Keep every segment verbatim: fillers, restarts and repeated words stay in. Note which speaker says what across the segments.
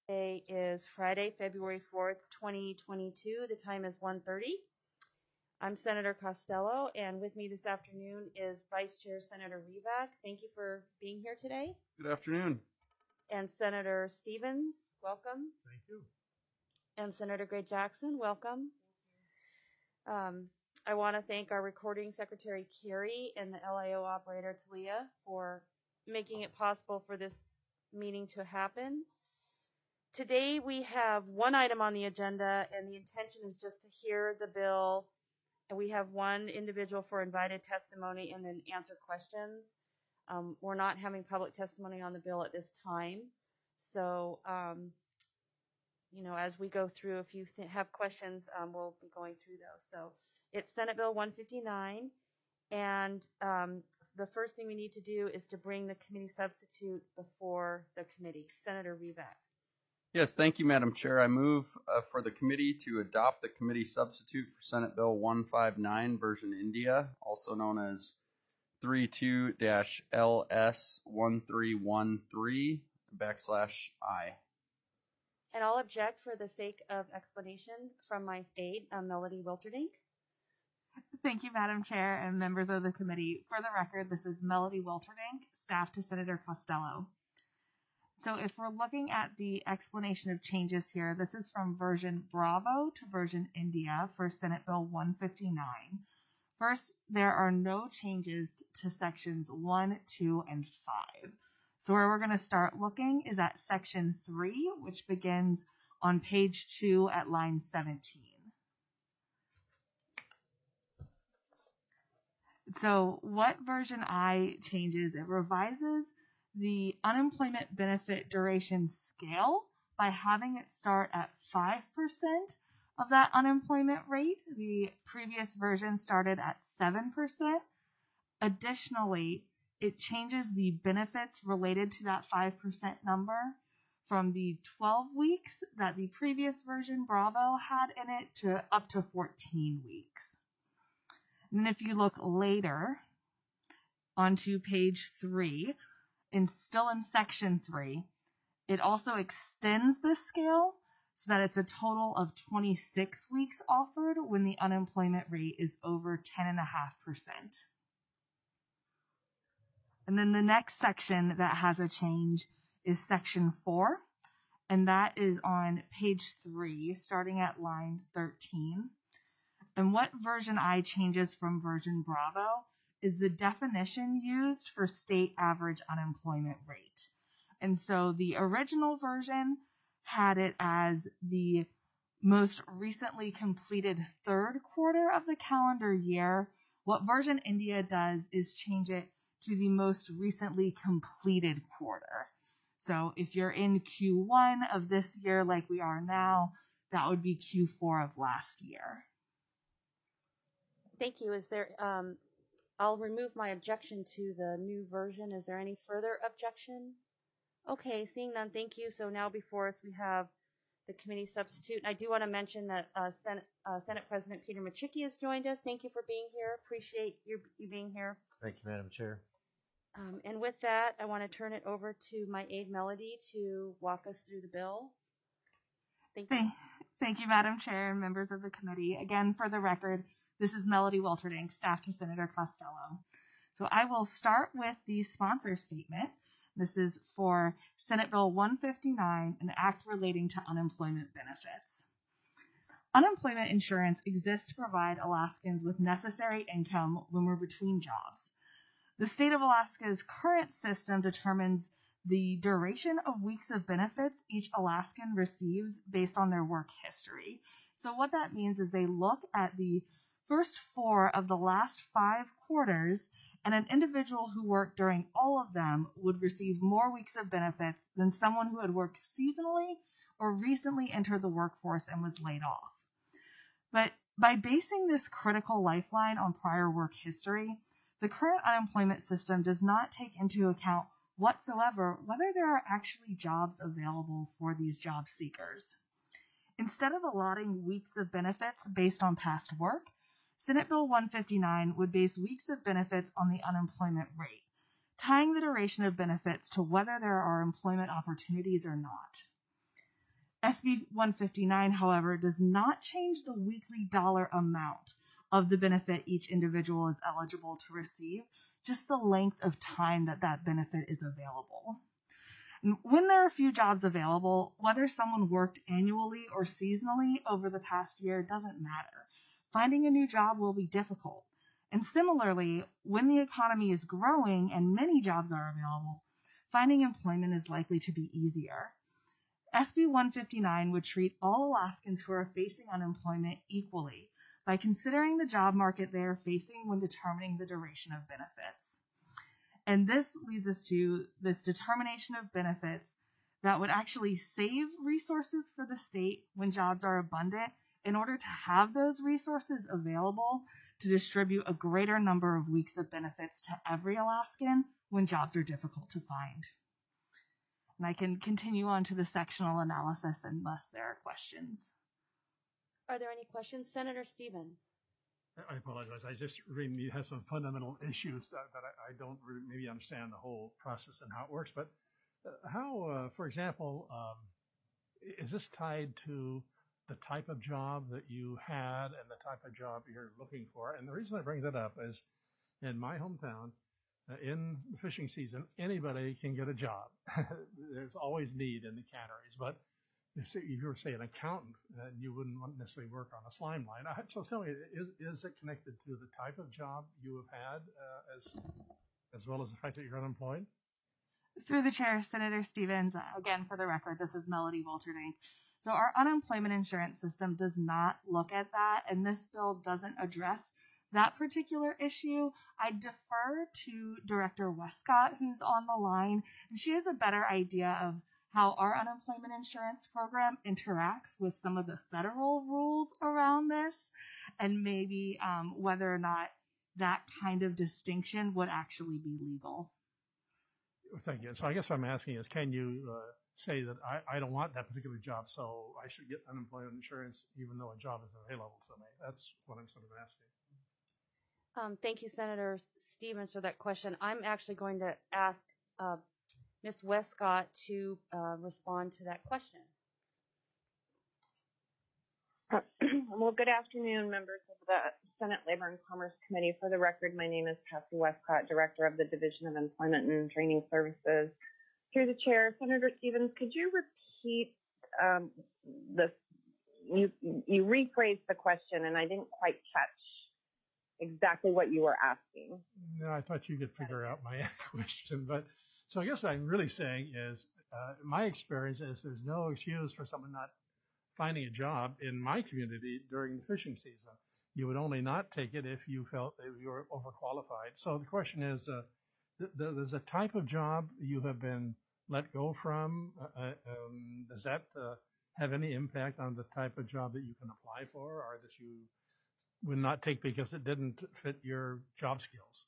Speaker 1: Today is Friday, February fourth, twenty twenty-two. The time is one thirty. I'm Senator Costello, and with me this afternoon is Vice Chair Senator Rivak. Thank you for being here today.
Speaker 2: Good afternoon.
Speaker 1: And Senator Stevens, welcome.
Speaker 3: Thank you.
Speaker 1: And Senator Gray Jackson, welcome. Um, I want to thank our recording secretary, Carrie, and the L I O operator, Talia, for making it possible for this meeting to happen. Today we have one item on the agenda, and the intention is just to hear the bill, and we have one individual for invited testimony and then answer questions. Um, we're not having public testimony on the bill at this time, so um, you know, as we go through, if you th- have questions, um, we'll be going through those. So it's Senate Bill one fifty-nine, and um, the first thing we need to do is to bring the committee substitute before the committee. Senator Rivak.
Speaker 2: Yes, thank you, Madam Chair. I move uh, for the committee to adopt the committee substitute for Senate Bill one fifty-nine, version India, also known as thirty-two L S one three one three backslash I.
Speaker 1: And I'll object for the sake of explanation from my aide, uh, Melody Wilterdink.
Speaker 4: Thank you, Madam Chair and members of the committee. For the record, this is Melody Wilterdink, staff to Senator Costello. So if we're looking at the explanation of changes here, this is from version Bravo to version India for Senate Bill one fifty-nine. First, there are no changes to sections one, two, and five. So where we're going to start looking is at section three, which begins on page two at line seventeen. So what version I changes, it revises the unemployment benefit duration scale by having it start at five percent of that unemployment rate. The previous version started at seven percent. Additionally, it changes the benefits related to that five percent number from the twelve weeks that the previous version Bravo had in it to up to fourteen weeks. And if you look later onto page three, and still in section three, it also extends the scale so that it's a total of twenty-six weeks offered when the unemployment rate is over ten point five percent. And then the next section that has a change is section four, and that is on page three, starting at line thirteen. And what version I changes from version Bravo is the definition used for state average unemployment rate. And so the original version had it as the most recently completed third quarter of the calendar year. What version India does is change it to the most recently completed quarter. So if you're in Q one of this year like we are now, that would be Q four of last year.
Speaker 1: Thank you. Is there, um, I'll remove my objection to the new version. Is there any further objection? Okay, seeing none, thank you. So now before us we have the committee substitute. I do want to mention that uh, Senate, uh, Senate President Peter Machicki has joined us. Thank you for being here. Appreciate you, you being here.
Speaker 3: Thank you, Madam Chair.
Speaker 1: Um, and with that, I want to turn it over to my aide Melody to walk us through the bill. Thank you.
Speaker 4: Thank you, Madam Chair and members of the committee. Again, for the record, this is Melody Wilterdink, staff to Senator Costello. So I will start with the sponsor statement. This is for Senate Bill one fifty-nine, an act relating to unemployment benefits. Unemployment insurance exists to provide Alaskans with necessary income when we're between jobs. The state of Alaska's current system determines the duration of weeks of benefits each Alaskan receives based on their work history. So what that means is they look at the first four of the last five quarters, and an individual who worked during all of them would receive more weeks of benefits than someone who had worked seasonally or recently entered the workforce and was laid off. But by basing this critical lifeline on prior work history, the current unemployment system does not take into account whatsoever whether there are actually jobs available for these job seekers. Instead of allotting weeks of benefits based on past work, Senate Bill one fifty-nine would base weeks of benefits on the unemployment rate, tying the duration of benefits to whether there are employment opportunities or not. S B one fifty-nine, however, does not change the weekly dollar amount of the benefit each individual is eligible to receive, just the length of time that that benefit is available. And when there are few jobs available, whether someone worked annually or seasonally over the past year doesn't matter. Finding a new job will be difficult. And similarly, when the economy is growing and many jobs are available, finding employment is likely to be easier. S B one fifty-nine would treat all Alaskans who are facing unemployment equally by considering the job market they are facing when determining the duration of benefits. And this leads us to this determination of benefits that would actually save resources for the state when jobs are abundant in order to have those resources available to distribute a greater number of weeks of benefits to every Alaskan when jobs are difficult to find. And I can continue on to the sectional analysis unless there are questions.
Speaker 1: Are there any questions? Senator Stevens.
Speaker 3: I apologize. I just really have some fundamental issues that, that I, I don't really maybe understand the whole process and how it works. But uh, how, uh, for example, um, is this tied to the type of job that you had and the type of job you're looking for? And the reason I bring that up is in my hometown, uh, in the fishing season, anybody can get a job. There's always need in the canneries, but if you were, say, an accountant, uh, you wouldn't necessarily work on a slime line. Uh, so tell me, is, is it connected to the type of job you have had uh, as, as well as the fact that you're unemployed?
Speaker 4: Through the chair, Senator Stevens, again, for the record, this is Melody Walterdink. So our unemployment insurance system does not look at that, and this bill doesn't address that particular issue. I defer to Director Westcott, who's on the line, and she has a better idea of how our unemployment insurance program interacts with some of the federal rules around this, and maybe um, whether or not that kind of distinction would actually be legal.
Speaker 3: Thank you. So I guess what I'm asking is, can you uh, say that I, I don't want that particular job, so I should get unemployment insurance even though a job is available to me? That's what I'm sort of asking.
Speaker 1: Um, thank you, Senator Stevens, for that question. I'm actually going to ask uh, Miz Westcott to uh, respond to that question.
Speaker 5: Uh, well, good afternoon, members of the Senate Labor and Commerce Committee. For the record, my name is Patsy Westcott, Director of the Division of Employment and Training Services. Through the chair, Senator Stevens, could you repeat um, the, you, you rephrased the question and I didn't quite catch exactly what you were asking.
Speaker 3: No, I thought you could figure out my question, but so I guess what I'm really saying is, uh, my experience is there's no excuse for someone not finding a job in my community during the fishing season. You would only not take it if you felt that you were overqualified. So the question is, uh, th- th- there's a type of job you have been let go from. Uh, um, does that uh, have any impact on the type of job that you can apply for, or that you would not take because it didn't fit your job skills?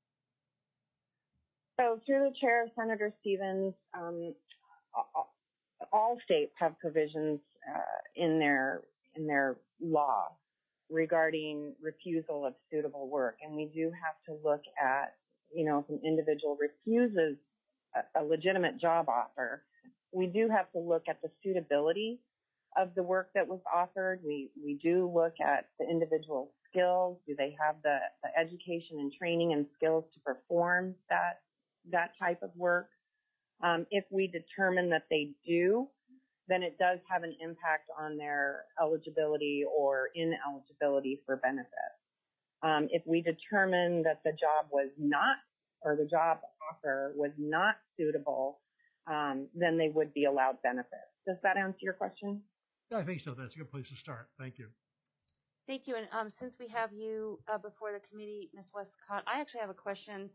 Speaker 5: So through the chair, Senator Stevens, um, all states have provisions uh, in their in their law regarding refusal of suitable work, and we do have to look at, you know, if an individual refuses a, a legitimate job offer, we do have to look at the suitability of the work that was offered. We we do look at the individual skills. Do they have the, the education and training and skills to perform that that type of work? Um, if we determine that they do, then it does have an impact on their eligibility or ineligibility for benefits. Um, if we determine that the job was not, or the job offer was not suitable, um, then they would be allowed benefits. Does that answer your question?
Speaker 3: I think so. That's a good place to start. Thank you.
Speaker 1: Thank you. And um, since we have you uh, before the committee, Miz Westcott, I actually have a question.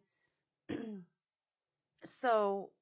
Speaker 1: So,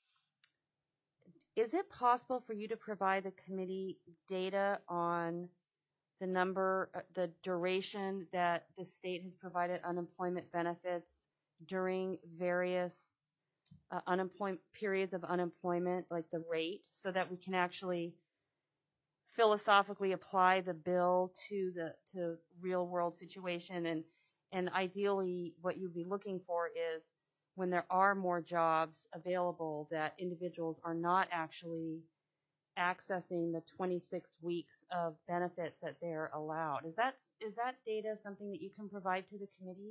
Speaker 1: is it possible for you to provide the committee data on the number, uh, the duration that the state has provided unemployment benefits during various uh, unemployment periods of unemployment, like the rate, so that we can actually philosophically apply the bill to the to real world situation? And and ideally, what you'd be looking for is, when there are more jobs available, that individuals are not actually accessing the twenty-six weeks of benefits that they're allowed. Is that is that data something that you can provide to the committee?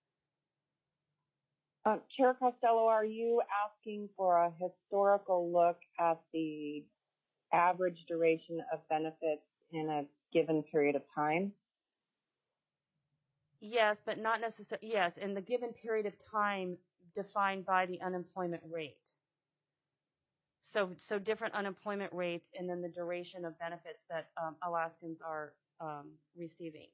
Speaker 5: Uh, Chair Costello, are you asking for a historical look at the average duration of benefits in a given period of time?
Speaker 1: Yes, but not necessarily. Yes, in the given period of time defined by the unemployment rate. So, so different unemployment rates, and then the duration of benefits that um, Alaskans are um, receiving.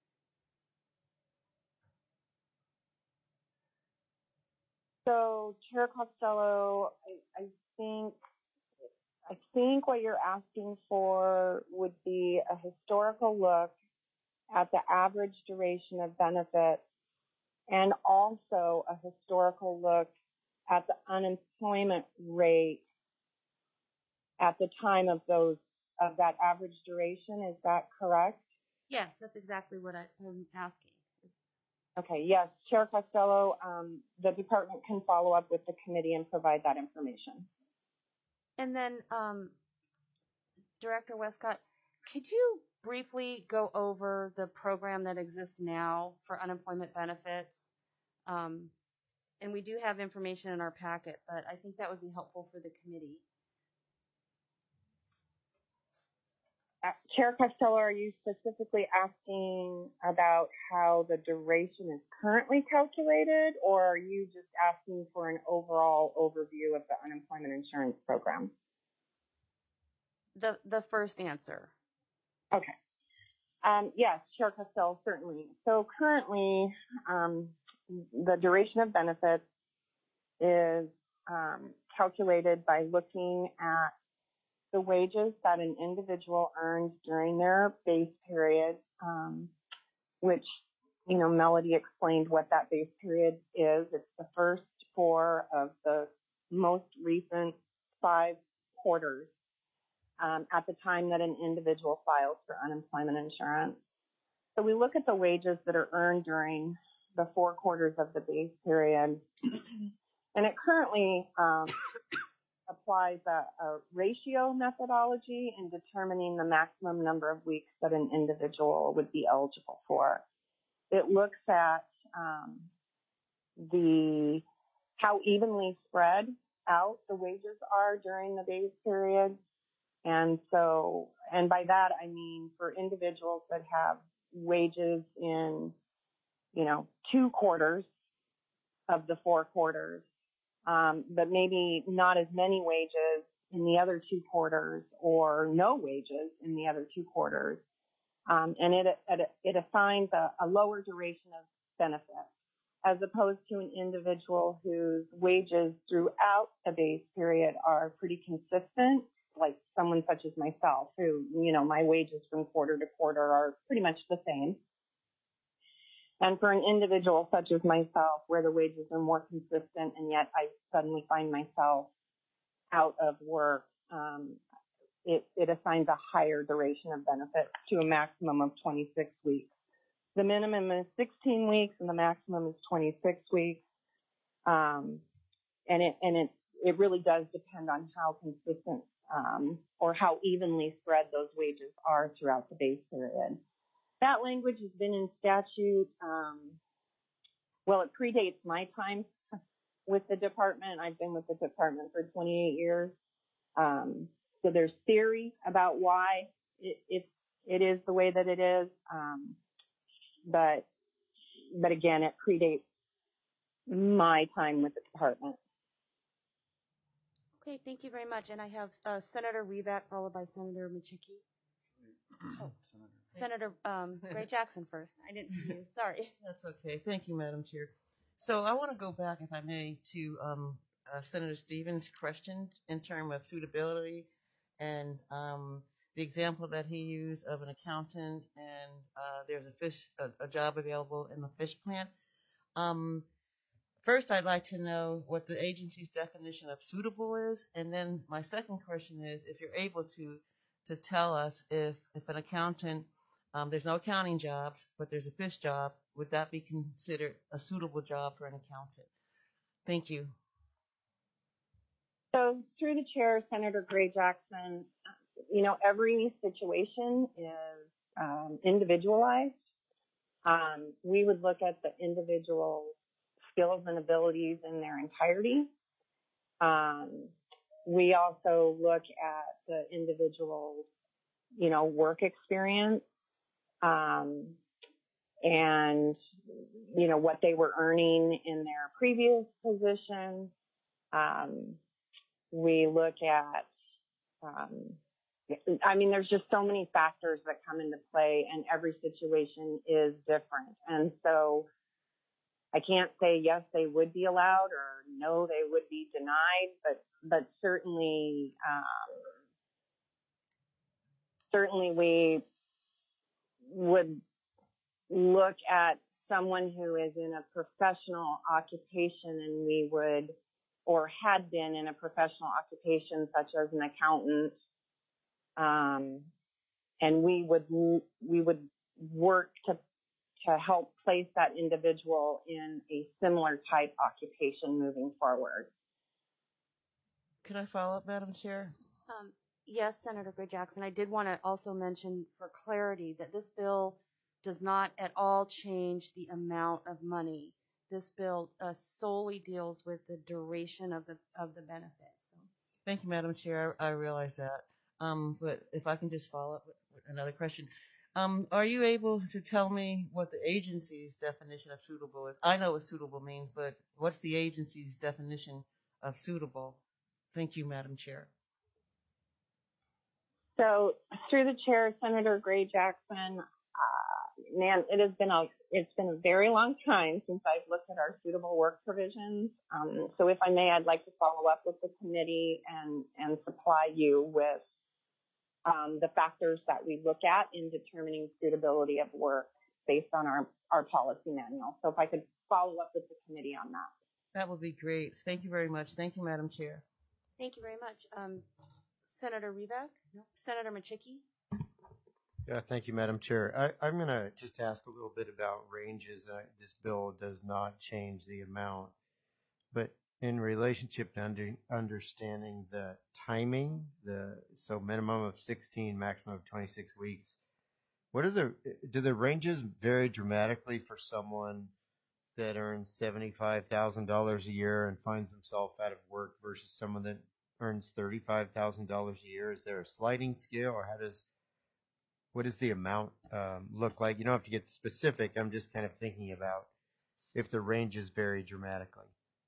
Speaker 5: So, Chair Costello, I, I think I think what you're asking for would be a historical look at the average duration of benefits, and also a historical look at the unemployment rate at the time of those of that average duration. Is that correct?
Speaker 1: Yes, that's exactly what I, I'm asking.
Speaker 5: Okay, yes, Chair Costello, um, the department can follow up with the committee and provide that information.
Speaker 1: And then, um, Director Westcott, could you briefly go over the program that exists now for unemployment benefits? Um, and we do have information in our packet, but I think that would be helpful for the committee.
Speaker 5: Uh, Chair Costello, are you specifically asking about how the duration is currently calculated, or are you just asking for an overall overview of the unemployment insurance program?
Speaker 1: The the first answer.
Speaker 5: Okay. Um, yes, Chair Costello, certainly. So currently, um, the duration of benefits is um, calculated by looking at the wages that an individual earned during their base period, um, which, you know, Melody explained what that base period is. It's the first four of the most recent five quarters um, at the time that an individual files for unemployment insurance. So we look at the wages that are earned during the four quarters of the base period, and it currently um, applies a, a ratio methodology in determining the maximum number of weeks that an individual would be eligible for. It looks at um, the how evenly spread out the wages are during the base period, and so and by that I mean for individuals that have wages in, you know, two quarters of the four quarters, um, but maybe not as many wages in the other two quarters, or no wages in the other two quarters. Um, and it, it, it assigns a, a lower duration of benefit, as opposed to an individual whose wages throughout the base period are pretty consistent, like someone such as myself, who, you know, my wages from quarter to quarter are pretty much the same. And for an individual such as myself, where the wages are more consistent, and yet I suddenly find myself out of work, um, it, it assigns a higher duration of benefit to a maximum of twenty-six weeks. The minimum is sixteen weeks, and the maximum is twenty-six weeks. Um, and it and it it really does depend on how consistent um, or how evenly spread those wages are throughout the base period. That language has been in statute. Um, well, it predates my time with the department. I've been with the department for twenty-eight years. Um, so there's theory about why it, it, it is the way that it is. Um, but, but again, it predates my time with the department.
Speaker 1: Okay, thank you very much. And I have uh, Senator Reback followed by Senator Michicki. Oh, Senator um, Gray Jackson first. I didn't see you. Sorry.
Speaker 6: That's okay. Thank you, Madam Chair. So I want to go back, if I may, to um, uh, Senator Stevens' question in terms of suitability and um, the example that he used of an accountant, and uh, there's a fish a, a job available in the fish plant. Um, first, I'd like to know what the agency's definition of suitable is, and then my second question is if you're able to to tell us if if an accountant, um, there's no accounting jobs, but there's a fish job, would that be considered a suitable job for an accountant? Thank you.
Speaker 5: So through the chair, Senator Gray Jackson, you know, every situation is um, individualized. Um, we would look at the individual skills and abilities in their entirety. Um, we also look at the individual's, you know, work experience, um, and, you know, what they were earning in their previous position. Um, we look at, um, I mean, there's just so many factors that come into play, and every situation is different. And so I can't say yes, they would be allowed, or no, they would be denied, but, but certainly, um, certainly we would look at someone who is in a professional occupation, and we would, or had been in a professional occupation such as an accountant, um, and we would we would work to to help place that individual in a similar type occupation moving forward.
Speaker 6: Could I follow up, Madam Chair?
Speaker 1: Um, yes, Senator Gray Jackson. I did want to also mention for clarity that this bill does not at all change the amount of money. This bill uh, solely deals with the duration of the of the benefits. So.
Speaker 6: Thank you, Madam Chair. I, I realize that. Um, but if I can just follow up with, with another question. Um, are you able to tell me what the agency's definition of suitable is? I know what suitable means, but what's the agency's definition of suitable? Thank you, Madam Chair.
Speaker 5: So, through the chair, Senator Gray Jackson, uh, man, it has been a it's been a very long time since I've looked at our suitable work provisions. Um, so, if I may, I'd like to follow up with the committee and and supply you with um, the factors that we look at in determining suitability of work based on our our policy manual. So, if I could follow up with the committee on that.
Speaker 6: That would be great. Thank you very much. Thank you, Madam Chair.
Speaker 1: Thank you very much. Um, Senator Reback? No. Senator Machicki?
Speaker 7: Yeah, thank you, Madam Chair. I, I'm going to just ask a little bit about ranges. Uh, this bill does not change the amount, but in relationship to under, understanding the timing, the so minimum of sixteen, maximum of twenty-six weeks, what are the, do the ranges vary dramatically for someone that earns seventy-five thousand dollars a year and finds himself out of work versus someone that earns thirty-five thousand dollars a year? Is there a sliding scale, or how does, what does the amount um, look like? You don't have to get specific. I'm just kind of thinking about if the ranges vary dramatically.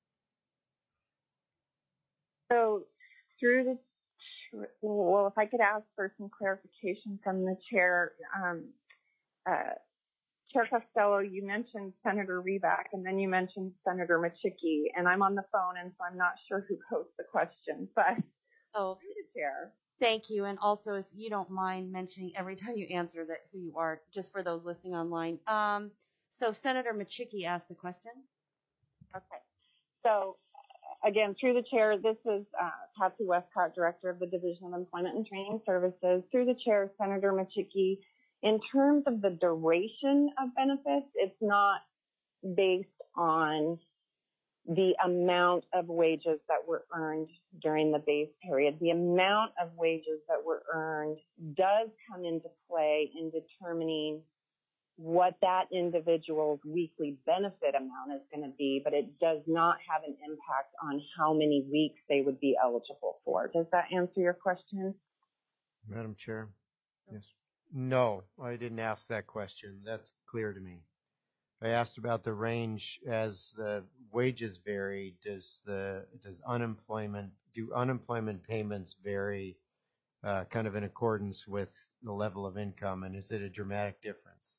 Speaker 5: So, through the, well, if I could ask for some clarification from the chair, um, uh, Chair Costello, you mentioned Senator Reback, and then you mentioned Senator Machicki, and I'm on the phone, and so I'm not sure who posed the question, but
Speaker 1: Oh,
Speaker 5: through the chair.
Speaker 1: thank you. And also, if you don't mind mentioning every time you answer that who you are, just for those listening online. Um, so Senator Machicki asked the question.
Speaker 5: Okay. So, again, through the chair, this is uh, Patsy Westcott, Director of the Division of Employment and Training Services. Through the chair, Senator Machicki, in terms of the duration of benefits, it's not based on the amount of wages that were earned during the base period. The amount of wages that were earned does come into play in determining what that individual's weekly benefit amount is going to be, but it does not have an impact on how many weeks they would be eligible for. Does that answer your question?
Speaker 7: Madam Chair? Yes. No, I didn't ask that question. That's clear to me. I asked about the range as the wages vary. Does the does unemployment do unemployment payments vary uh, kind of in accordance with the level of income, and is it a dramatic difference?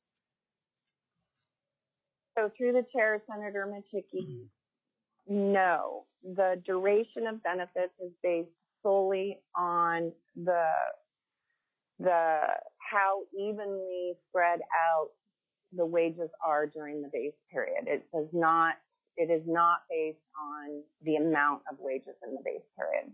Speaker 5: So through the chair, Senator Machicki, no. The duration of benefits is based solely on the the how evenly spread out the wages are during the base period. It does not, it is not based on the amount of wages in the base period.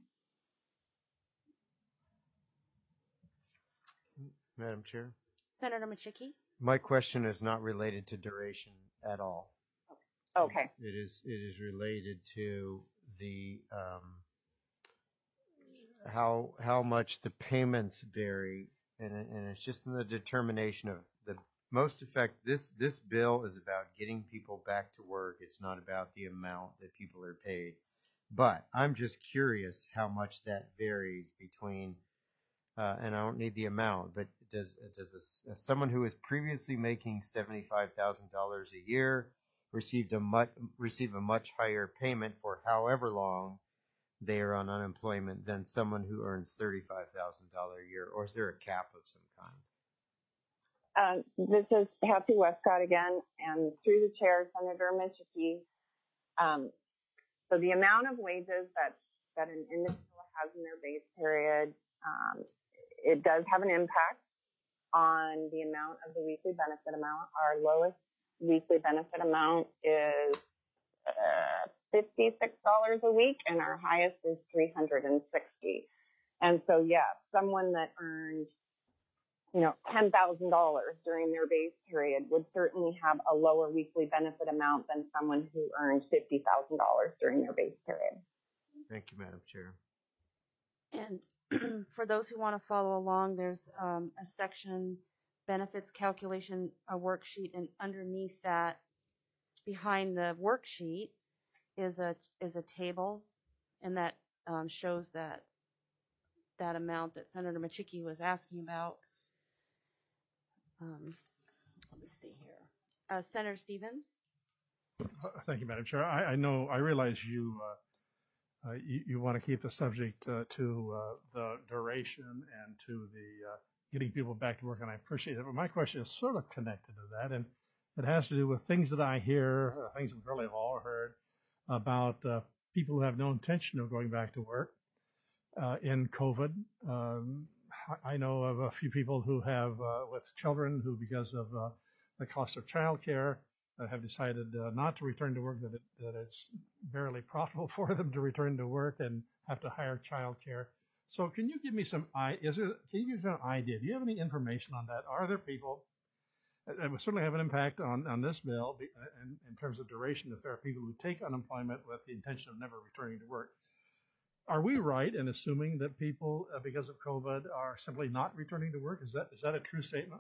Speaker 7: Madam Chair?
Speaker 1: Senator Machicki?
Speaker 7: My question is not related to duration at all.
Speaker 5: Okay.
Speaker 7: It is, it is related to the, um, how how much the payments vary, and it- and it's just in the determination of the most effect. This this bill is about getting people back to work. It's not about the amount that people are paid. But I'm just curious how much that varies between, uh, and I don't need the amount, but does does this, uh, someone who is previously making seventy-five thousand dollars a year received a much receive a much higher payment for however long they are on unemployment than someone who earns thirty-five thousand dollars a year, or is there a cap of some kind?
Speaker 5: Um, this is Patsy Westcott again, and through the chair, Senator Michiki. Um, so the amount of wages that, that an individual has in their base period, um, it does have an impact on the amount of the weekly benefit amount. Our lowest weekly benefit amount is uh, fifty-six dollars a week, and our highest is three hundred sixty dollars. And so, yeah, someone that earned, you know, ten thousand dollars during their base period would certainly have a lower weekly benefit amount than someone who earned fifty thousand dollars during their base period.
Speaker 7: Thank you, Madam Chair.
Speaker 1: And for those who want to follow along, there's um, a section benefits calculation, a worksheet, and underneath that, behind the worksheet, is a is a table, and that um, shows that that amount that Senator Michiki was asking about. Um, let me see here. Uh, Senator Stevens?
Speaker 3: Uh, Thank you, Madam Chair. I, I know, I realize you, uh, uh, you, you want to keep the subject uh, to uh, the duration and to the uh, getting people back to work, and I appreciate it. But my question is sort of connected to that, and it has to do with things that I hear, uh, things we've really all heard about uh, people who have no intention of going back to work uh, in COVID. Um, I know of a few people who have, uh, with children who, because of uh, the cost of childcare, uh, have decided uh, not to return to work, that, it, that it's barely profitable for them to return to work and have to hire childcare. So can you give me some, is there, can you give me an idea? Do you have any information on that? Are there people that will certainly have an impact on, on this bill in, in terms of duration if there are people who take unemployment with the intention of never returning to work? Are we right in assuming that people, uh, because of COVID, are simply not returning to work? Is that is that a true statement?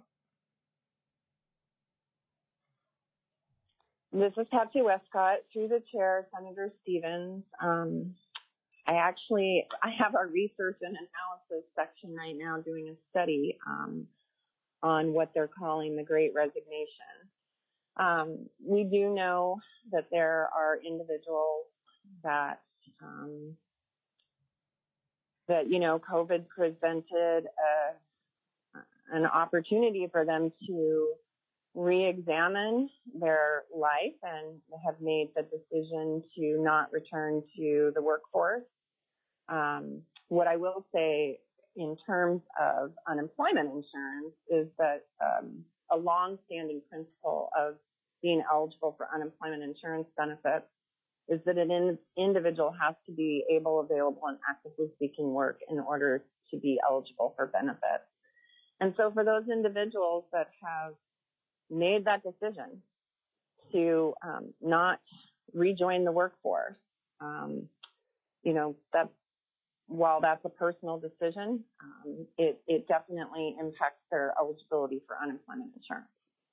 Speaker 5: This is Patsy Westcott. Through the chair, Senator Stevens. Um, I actually, I have our research and analysis section right now doing a study um, on what they're calling the Great Resignation. Um, we do know that there are individuals that um, that, you know, COVID presented a, an opportunity for them to re-examine their life and have made the decision to not return to the workforce. Um, what I will say in terms of unemployment insurance is that um, a long-standing principle of being eligible for unemployment insurance benefits is that an in, individual has to be able, available, and actively seeking work in order to be eligible for benefits. And so for those individuals that have made that decision to um, not rejoin the workforce, um, you know, that while that's a personal decision, um, it, it definitely impacts their eligibility for unemployment insurance.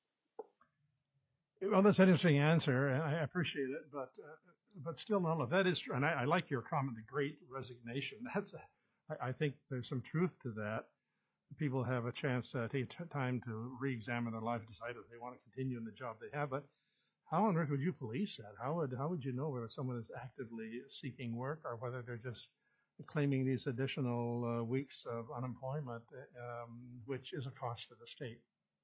Speaker 3: Well, that's an interesting answer, and I appreciate it, but uh, but still, none of that is true. And I, I like your comment, the Great Resignation. That's, a, I, I think there's some truth to that. People have a chance to take t- time to re-examine their life, decide if they want to continue in the job they have. But how on earth would you police that? How would how would you know whether someone is actively seeking work or whether they're just claiming these additional uh, weeks of unemployment, um, which is a cost to the state?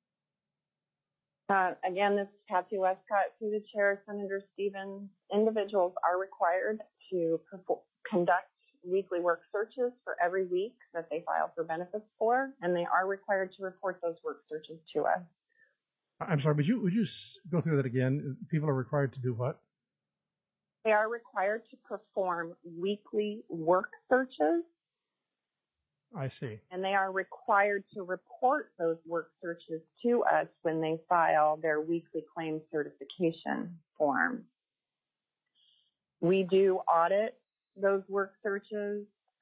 Speaker 5: Uh, again, this is Patsy Westcott. Through the chair, Senator Stevens. Individuals are required to perform, conduct weekly work searches for every week that they file for benefits for, and they are required to report those work searches to us.
Speaker 3: I'm sorry, would you would you go through that again? People are required to do what?
Speaker 5: They are required to perform weekly work searches.
Speaker 3: I see.
Speaker 5: And they are required to report those work searches to us when they file their weekly claim certification form. We do audit those work searches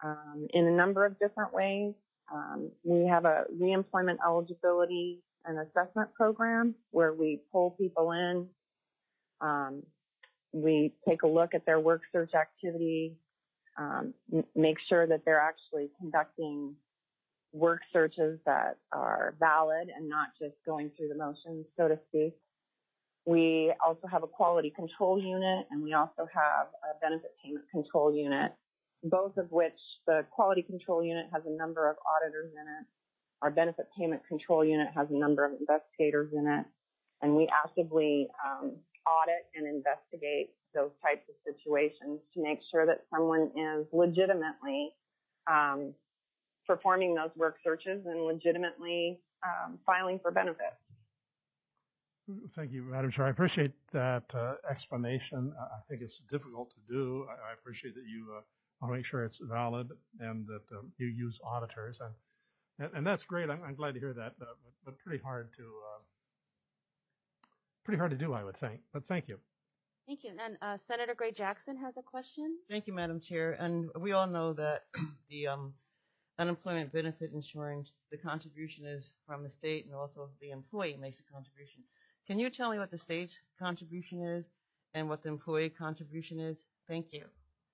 Speaker 5: um, in a number of different ways. Um, we have a reemployment eligibility and assessment program where we pull people in. Um, we take a look at their work search activity, um, m- make sure that they're actually conducting work searches that are valid and not just going through the motions, so to speak. We also have a quality control unit, and we also have a benefit payment control unit, both of which the quality control unit has a number of auditors in it. Our benefit payment control unit has a number of investigators in it, and we actively um, audit and investigate those types of situations to make sure that someone is legitimately um, performing those work searches and legitimately um, filing for benefits.
Speaker 3: Thank you, Madam Chair. I appreciate that uh, explanation. I think it's difficult to do. I, I appreciate that you uh, want to make sure it's valid and that um, you use auditors, and and, and that's great. I'm, I'm glad to hear that, uh, but, but pretty hard to uh, pretty hard to do, I would think. But thank you.
Speaker 1: Thank you. And uh, Senator Gray Jackson has a question.
Speaker 6: Thank you, Madam Chair. And we all know that the um, unemployment benefit insurance, the contribution is from the state, and also the employee makes a contribution. Can you tell me what the state's contribution is and what the employee contribution is? Thank you.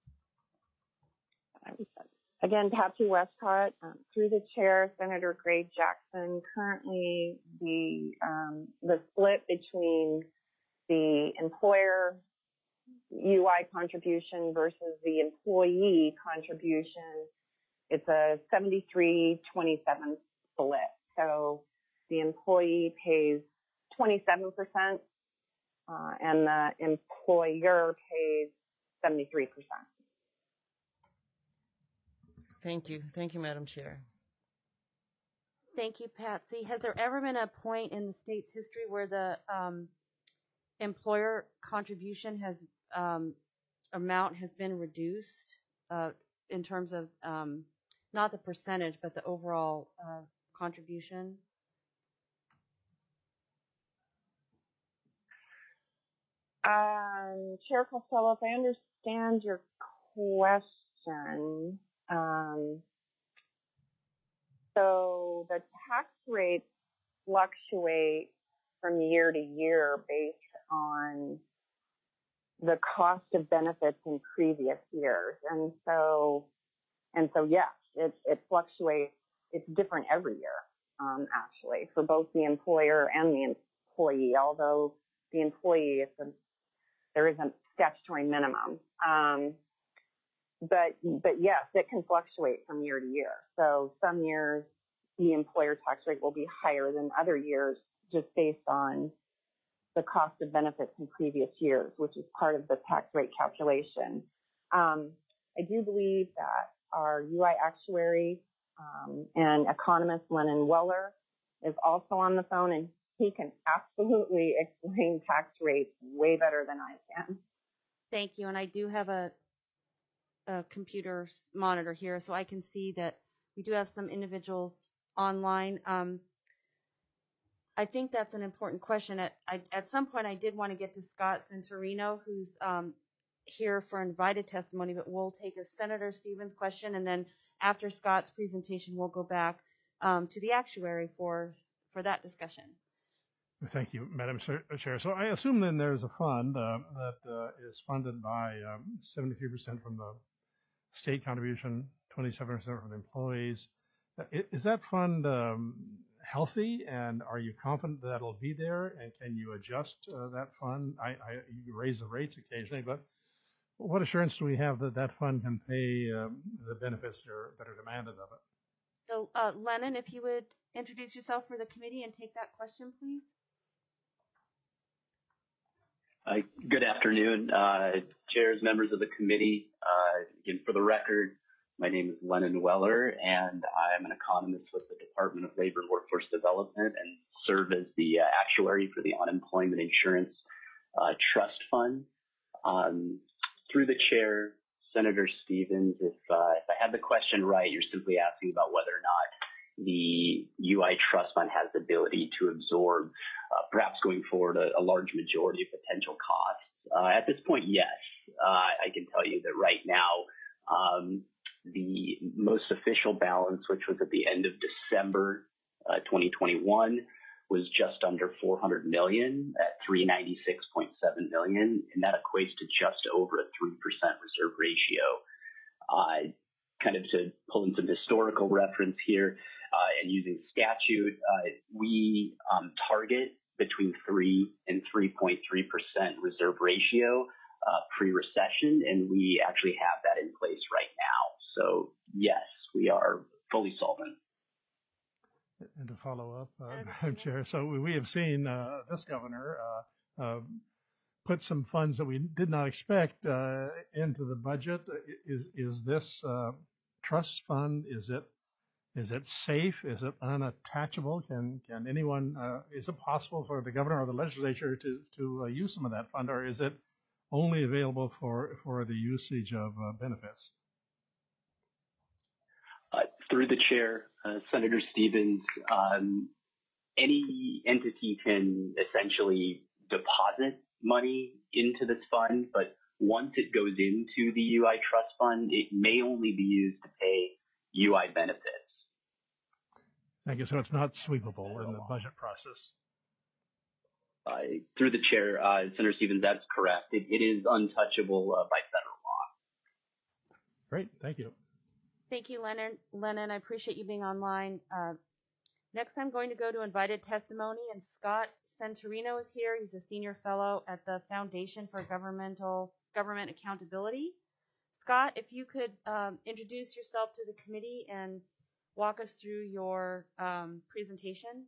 Speaker 5: Again, Patsy Westcott, um, through the chair, Senator Gray Jackson. Currently, the um, the split between the employer U I contribution versus the employee contribution, it's a seventy-three twenty-seven split. So the employee pays twenty-seven percent, uh, and the employer pays seventy-three percent.
Speaker 6: Thank you. Thank you, Madam Chair.
Speaker 1: Thank you, Patsy. Has there ever been a point in the state's history where the um, employer contribution has um, amount has been reduced uh, in terms of um, not the percentage, but the overall uh, contribution?
Speaker 5: Um, Chair Costello, if I understand your question, um, so the tax rates fluctuate from year to year based on the cost of benefits in previous years, and so and so yes, it, it fluctuates. It's different every year, um, actually, for both the employer and the employee. Although the employee is a there is a statutory minimum. Um, but, but yes, it can fluctuate from year to year. So some years the employer tax rate will be higher than other years just based on the cost of benefits in previous years, which is part of the tax rate calculation. Um, I do believe that our U I actuary um, and economist Lennon Weller is also on the phone, and he can absolutely explain tax rates way better than I can.
Speaker 1: Thank you. And I do have a, a computer monitor here, so I can see that we do have some individuals online. Um, I think that's an important question. At, I, at some point, I did want to get to Scott Centurino, who's um, here for invited testimony, but we'll take a Senator Stevens question, and then after Scott's presentation, we'll go back um, to the actuary for for that discussion.
Speaker 3: Thank you, Madam Chair. So I assume then there's a fund uh, that uh, is funded by um, seventy-three percent from the state contribution, twenty-seven percent from the employees. Is that fund um, healthy, and are you confident that it'll be there, and can you adjust uh, that fund? I, I you raise the rates occasionally, but what assurance do we have that that fund can pay um, the benefits that are, that are demanded of it?
Speaker 1: So, uh, Lennon, if you would introduce yourself for the committee and take that question, please.
Speaker 8: Uh, good afternoon, uh, chairs, members of the committee. Uh, again, for the record, my name is Lennon Weller, and I'm an economist with the Department of Labor and Workforce Development and serve as the uh, actuary for the Unemployment Insurance uh, Trust Fund. Um, through the chair, Senator Stevens, if, uh, if I had the question right, you're simply asking about whether or not the U I Trust Fund has the ability to absorb, uh, perhaps going forward, a, a large majority of potential costs. Uh, at this point, yes. Uh, I can tell you that right now, um, The most official balance, which was at the end of December uh, twenty twenty-one, was just under four hundred million at three hundred ninety-six point seven million, and that equates to just over a three percent reserve ratio. Uh, kind of to pull in some historical reference here, uh, and using statute, uh, we um, target between three and three point three percent reserve ratio uh, pre-recession, and we actually have that in place right now. So yes, we are fully solvent.
Speaker 3: And to follow up, uh, Madam Chair, so we have seen uh, this governor uh, uh, put some funds that we did not expect uh, into the budget. Is is this uh, trust fund? Is it is it safe? Is it unattachable? Can can anyone? Uh, is it possible for the governor or the legislature to to uh, use some of that fund, or is it only available for for the usage of uh, benefits?
Speaker 8: Uh, through the chair, uh, Senator Stevens, um, any entity can essentially deposit money into this fund, but once it goes into the U I Trust Fund, it may only be used to pay U I benefits.
Speaker 3: Thank you. So it's not sweepable in the budget process.
Speaker 8: Uh, through the chair, uh, Senator Stevens, that's correct. It, it is untouchable uh, by federal law.
Speaker 3: Great. Thank you.
Speaker 1: Thank you, Lennon. Lennon, I appreciate you being online. Uh, next, I'm going to go to invited testimony, and Scott Centurino is here. He's a senior fellow at the Foundation for Governmental Government Accountability. Scott, if you could um, introduce yourself to the committee and walk us through your um, presentation.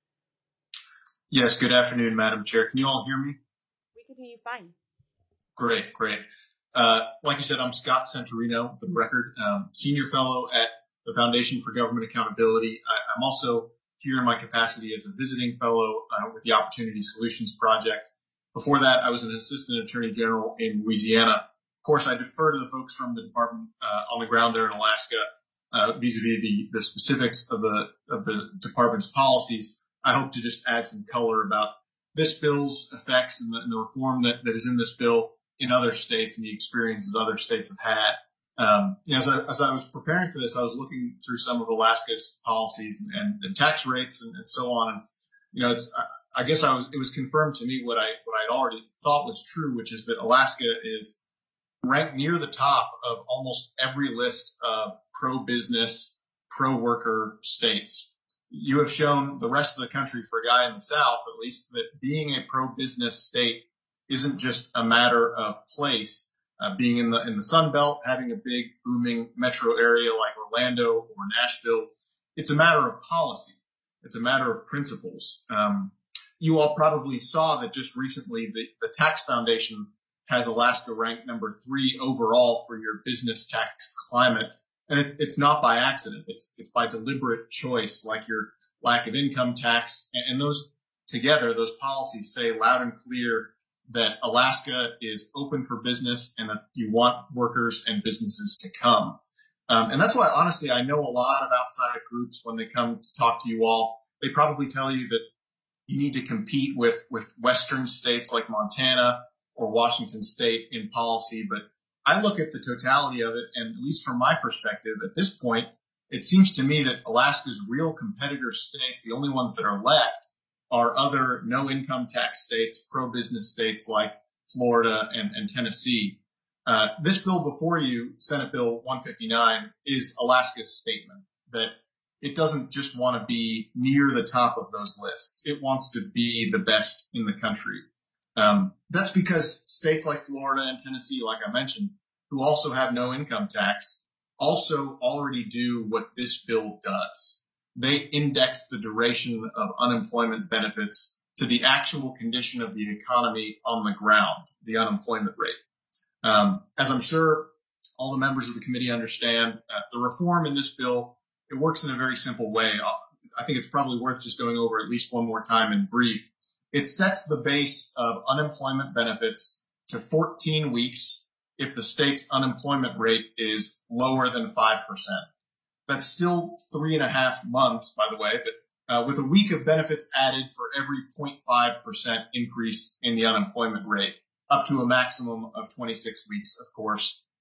Speaker 9: Yes, good afternoon, Madam Chair. Can you all hear me?
Speaker 1: We can hear you fine.
Speaker 9: Great, great. Uh, like you said, I'm Scott Centurino, for the record, um, senior fellow at the Foundation for Government Accountability. I, I'm also here in my capacity as a visiting fellow uh, with the Opportunity Solutions Project. Before that, I was an assistant attorney general in Louisiana. Of course, I defer to the folks from the department uh, on the ground there in Alaska uh, vis-a-vis the, the specifics of the of the department's policies. I hope to just add some color about this bill's effects and the, and the reform that, that is in this bill in other states and the experiences other states have had. Um, you know, as I, as I was preparing for this, I was looking through some of Alaska's policies and, and, and tax rates and, and so on. And, you know, it's, I, I guess I was, it was confirmed to me what I, what I'd already thought was true, which is that Alaska is ranked near the top of almost every list of pro-business, pro-worker states. You have shown the rest of the country, for a guy in the South, at least, that being a pro-business state isn't just a matter of place. Uh, being in the in the Sun Belt, having a big booming metro area like Orlando or Nashville, it's a matter of policy. It's a matter of principles. Um, you all probably saw that just recently the, the Tax Foundation has Alaska ranked number three overall for your business tax climate, and it, it's not by accident. It's it's by deliberate choice, like your lack of income tax, and, and those together, those policies say loud and clear that Alaska is open for business and that you want workers and businesses to come. Um, and that's why, honestly, I know a lot of outside groups, when they come to talk to you all, they probably tell you that you need to compete with, with Western states like Montana or Washington State in policy. But I look at the totality of it, and at least from my perspective, at this point, it seems to me that Alaska's real competitor states, the only ones that are left, are other no income tax states, pro-business states like Florida and, and Tennessee. Uh, this bill before you, Senate Bill one fifty-nine, is Alaska's statement that it doesn't just want to be near the top of those lists. It wants to be the best in the country. Um, that's because states like Florida and Tennessee, like I mentioned, who also have no income tax, also already do what this bill does. They index the duration of unemployment benefits to the actual condition of the economy on the ground, the unemployment rate. Um, as I'm sure all the members of the committee understand, uh, the reform in this bill, it works in a very simple way. I think it's probably worth just going over at least one more time in brief. It sets the base of unemployment benefits to fourteen weeks if the state's unemployment rate is lower than five percent. That's still three and a half months, by the way, but uh, with a week of benefits added for every zero point five percent increase in the unemployment rate, up to a maximum of twenty-six weeks, of course,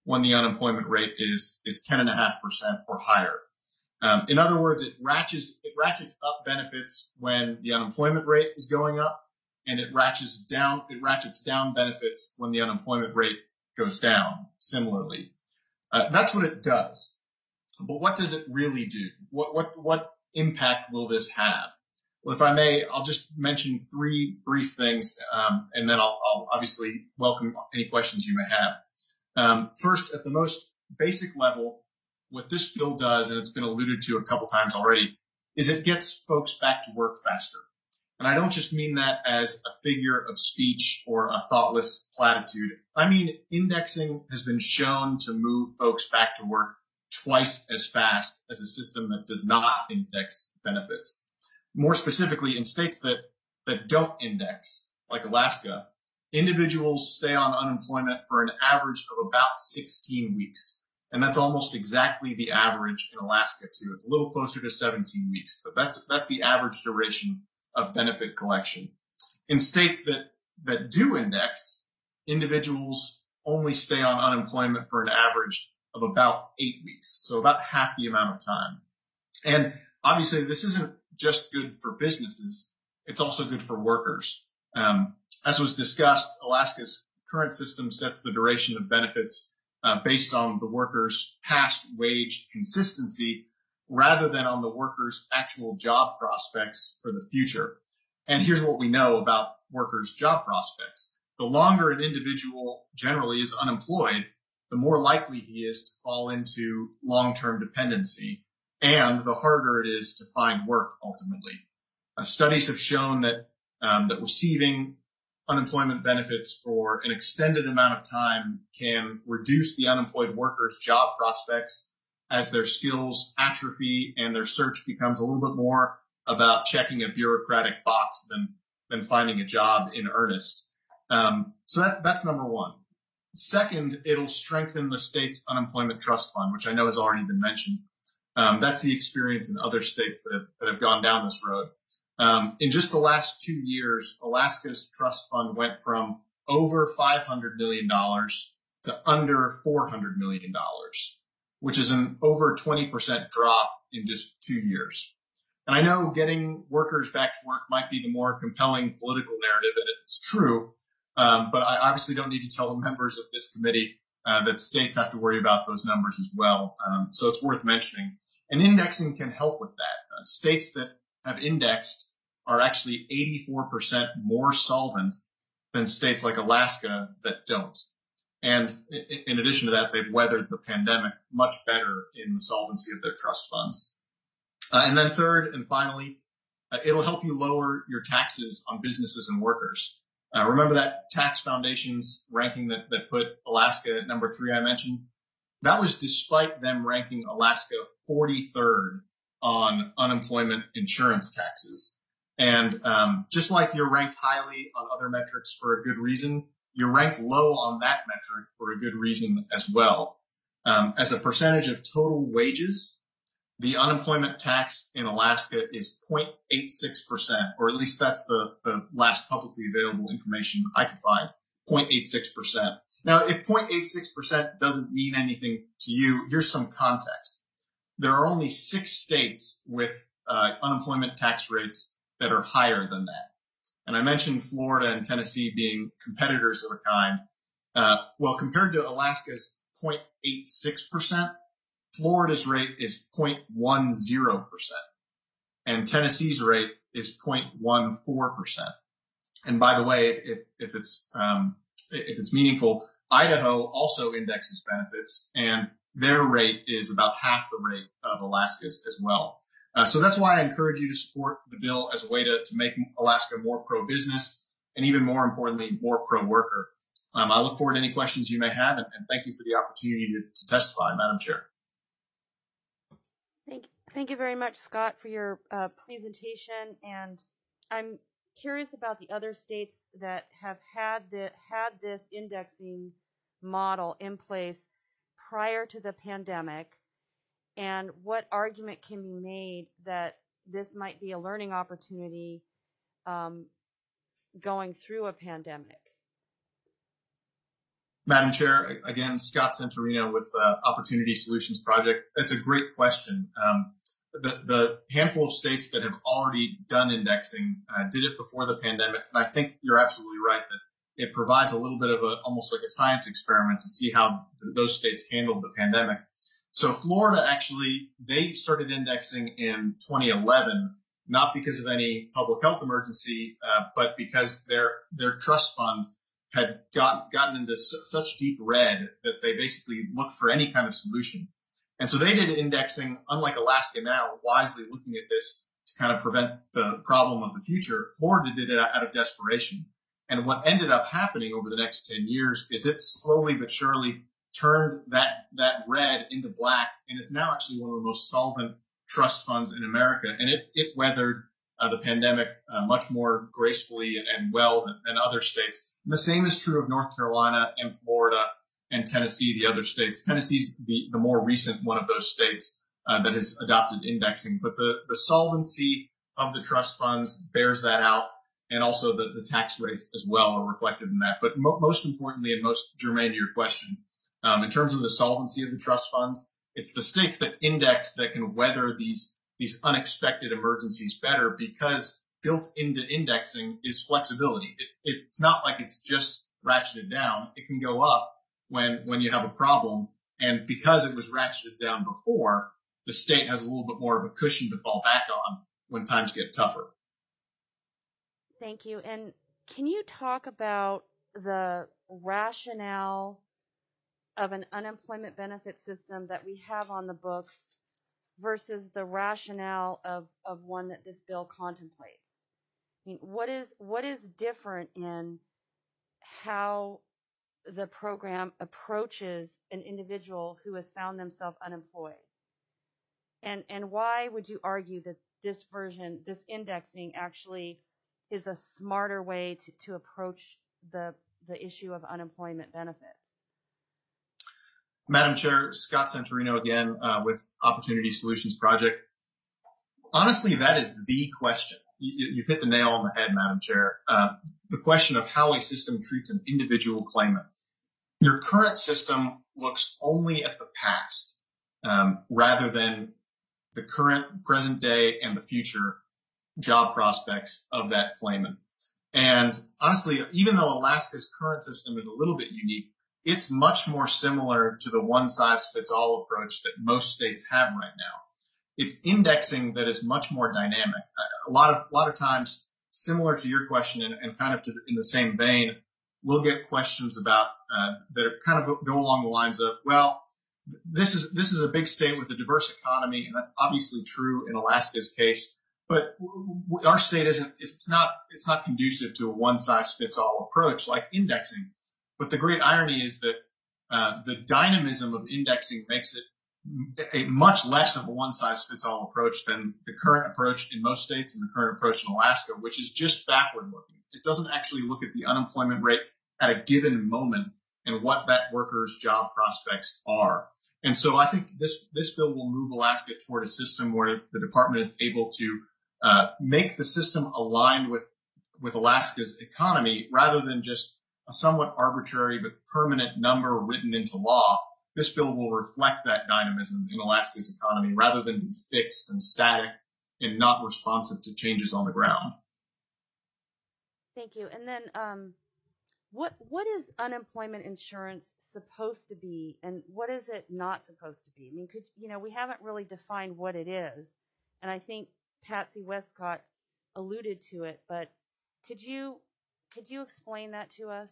Speaker 9: when the unemployment rate is, is ten point five percent or higher. Um, in other words, it ratchets, it ratchets up benefits when the unemployment rate is going up, and it ratchets down, it ratchets down benefits when the unemployment rate goes down similarly. Uh, that's what it does. But what does it really do? What, what, what impact will this have? Well, if I may, I'll just mention three brief things, um, and then I'll, I'll obviously welcome any questions you may have. Um, first, at the most basic level, what this bill does, and it's been alluded to a couple times already, is it gets folks back to work faster. And I don't just mean that as a figure of speech or a thoughtless platitude. I mean, indexing has been shown to move folks back to work twice as fast as a system that does not index benefits. More specifically, in states that, that don't index, like Alaska, individuals stay on unemployment for an average of about sixteen weeks. And that's almost exactly the average in Alaska too. It's a little closer to seventeen weeks, but that's, that's the average duration of benefit collection. In states that, that do index, individuals only stay on unemployment for an average of about eight weeks. So about half the amount of time. And obviously this isn't just good for businesses. It's also good for workers. Um, as was discussed, Alaska's current system sets the duration of benefits Uh, based on the worker's past wage consistency rather than on the worker's actual job prospects for the future. And here's what we know about workers' job prospects. The longer an individual generally is unemployed, the more likely he is to fall into long-term dependency, and the harder it is to find work ultimately. Uh, studies have shown that um, that receiving unemployment benefits for an extended amount of time can reduce the unemployed worker's job prospects as their skills atrophy and their search becomes a little bit more about checking a bureaucratic box than, than finding a job in earnest. Um, so that, that's number one. Second, it'll strengthen the state's unemployment trust fund, which I know has already been mentioned. Um, that's the experience in other states that have, that have gone down this road. Um, in just the last two years, Alaska's trust fund went from over five hundred million dollars to under four hundred million dollars, which is an over twenty percent drop in just two years. And I know getting workers back to work might be the more compelling political narrative, and it's true, um, but I obviously don't need to tell the members of this committee uh, that states have to worry about those numbers as well. Um, so it's worth mentioning. And indexing can help with that. Uh, states that have indexed are actually eighty-four percent more solvent than states like Alaska that don't. And in addition to that, they've weathered the pandemic much better in the solvency of their trust funds. Uh, and then third and finally, uh, it'll help you lower your taxes on businesses and workers. Uh, remember that Tax Foundation's ranking that, that put Alaska at number three I mentioned? That was despite them ranking Alaska forty-third on unemployment insurance taxes. And um, just like you're ranked highly on other metrics for a good reason, you're ranked low on that metric for a good reason as well. Um, as a percentage of total wages, the unemployment tax in Alaska is zero point eight six percent, or at least that's the, the last publicly available information I could find, zero point eight six percent. Now, if zero point eight six percent doesn't mean anything to you, here's some context. There are only six states with uh, unemployment tax rates that are higher than that. And I mentioned Florida and Tennessee being competitors of a kind. Uh, well, compared to Alaska's zero point eight six percent, Florida's rate is zero point one zero percent, and Tennessee's rate is zero point one four percent. And by the way, if, if it's um, if it's meaningful, Idaho also indexes benefits, and their rate is about half the rate of Alaska's as well. Uh, so that's why I encourage you to support the bill as a way to, to make Alaska more pro-business and even more importantly, more pro-worker. Um, I look forward to any questions you may have, and, and thank you for the opportunity to, to testify, Madam Chair.
Speaker 1: Thank, thank you very much, Scott, for your uh, presentation. And I'm curious about the other states that have had the had this indexing model in place prior to the pandemic, and what argument can be made that this might be a learning opportunity um, going through a pandemic.
Speaker 9: Madam Chair, again, Scott Centurino with uh, Opportunity Solutions Project. That's a great question. Um, the, the handful of states that have already done indexing uh, did it before the pandemic, and I think you're absolutely right that it provides a little bit of a almost like a science experiment to see how th- those states handled the pandemic. So Florida actually, they started indexing in twenty eleven, not because of any public health emergency, uh, but because their their trust fund had got, gotten into su- such deep red that they basically looked for any kind of solution. And so they did indexing, unlike Alaska now, wisely looking at this to kind of prevent the problem of the future. Florida did it out of desperation. And what ended up happening over the next ten years is it slowly but surely turned that, that red into black. And it's now actually one of the most solvent trust funds in America. And it, it weathered uh, the pandemic uh, much more gracefully and well than, than other states. And the same is true of North Carolina and Florida and Tennessee, the other states. Tennessee's the, the more recent one of those states uh, that has adopted indexing. But the, the solvency of the trust funds bears that out, and also the, the tax rates as well are reflected in that. But mo- most importantly, and most germane to your question, um, in terms of the solvency of the trust funds, it's the states that index that can weather these these unexpected emergencies better, because built into indexing is flexibility. It, it's not like it's just ratcheted down. It can go up when, when you have a problem. And because it was ratcheted down before, the state has a little bit more of a cushion to fall back on when times get tougher.
Speaker 1: Thank you. And can you talk about the rationale of an unemployment benefit system that we have on the books versus the rationale of, of one that this bill contemplates? I mean, what is what is different in how the program approaches an individual who has found themselves unemployed? And and why would you argue that this version, this indexing, actually is a smarter way to, to approach the the issue of unemployment benefits?
Speaker 9: Madam Chair, Scott Centurino again uh, with Opportunity Solutions Project. Honestly, that is the question. You, you've hit the nail on the head, Madam Chair. Uh, the question of how a system treats an individual claimant. Your current system looks only at the past um, rather than the current, present day, and the future job prospects of that claimant. And honestly, even though Alaska's current system is a little bit unique, it's much more similar to the one-size-fits-all approach that most states have right now. It's indexing that is much more dynamic. A lot of, a lot of times, similar to your question and, and kind of to the, in the same vein, we'll get questions about uh, that are kind of go along the lines of, well, this is this is a big state with a diverse economy, and that's obviously true in Alaska's case. But w- w- our state isn't. It's not. It's not conducive to a one-size-fits-all approach like indexing. But the great irony is that uh, the dynamism of indexing makes it a much less of a one-size-fits-all approach than the current approach in most states and the current approach in Alaska, which is just backward-looking. It doesn't actually look at the unemployment rate at a given moment and what that worker's job prospects are. And so I think this this bill will move Alaska toward a system where the department is able to uh, make the system aligned with with Alaska's economy rather than just a somewhat arbitrary but permanent number written into law. This bill will reflect that dynamism in Alaska's economy rather than be fixed and static and not responsive to changes on the ground.
Speaker 1: Thank you. And then um, what what is unemployment insurance supposed to be, and what is it not supposed to be? I mean, could you know, we haven't really defined what it is, and I think Patsy Westcott alluded to it, but could you could you explain that to us?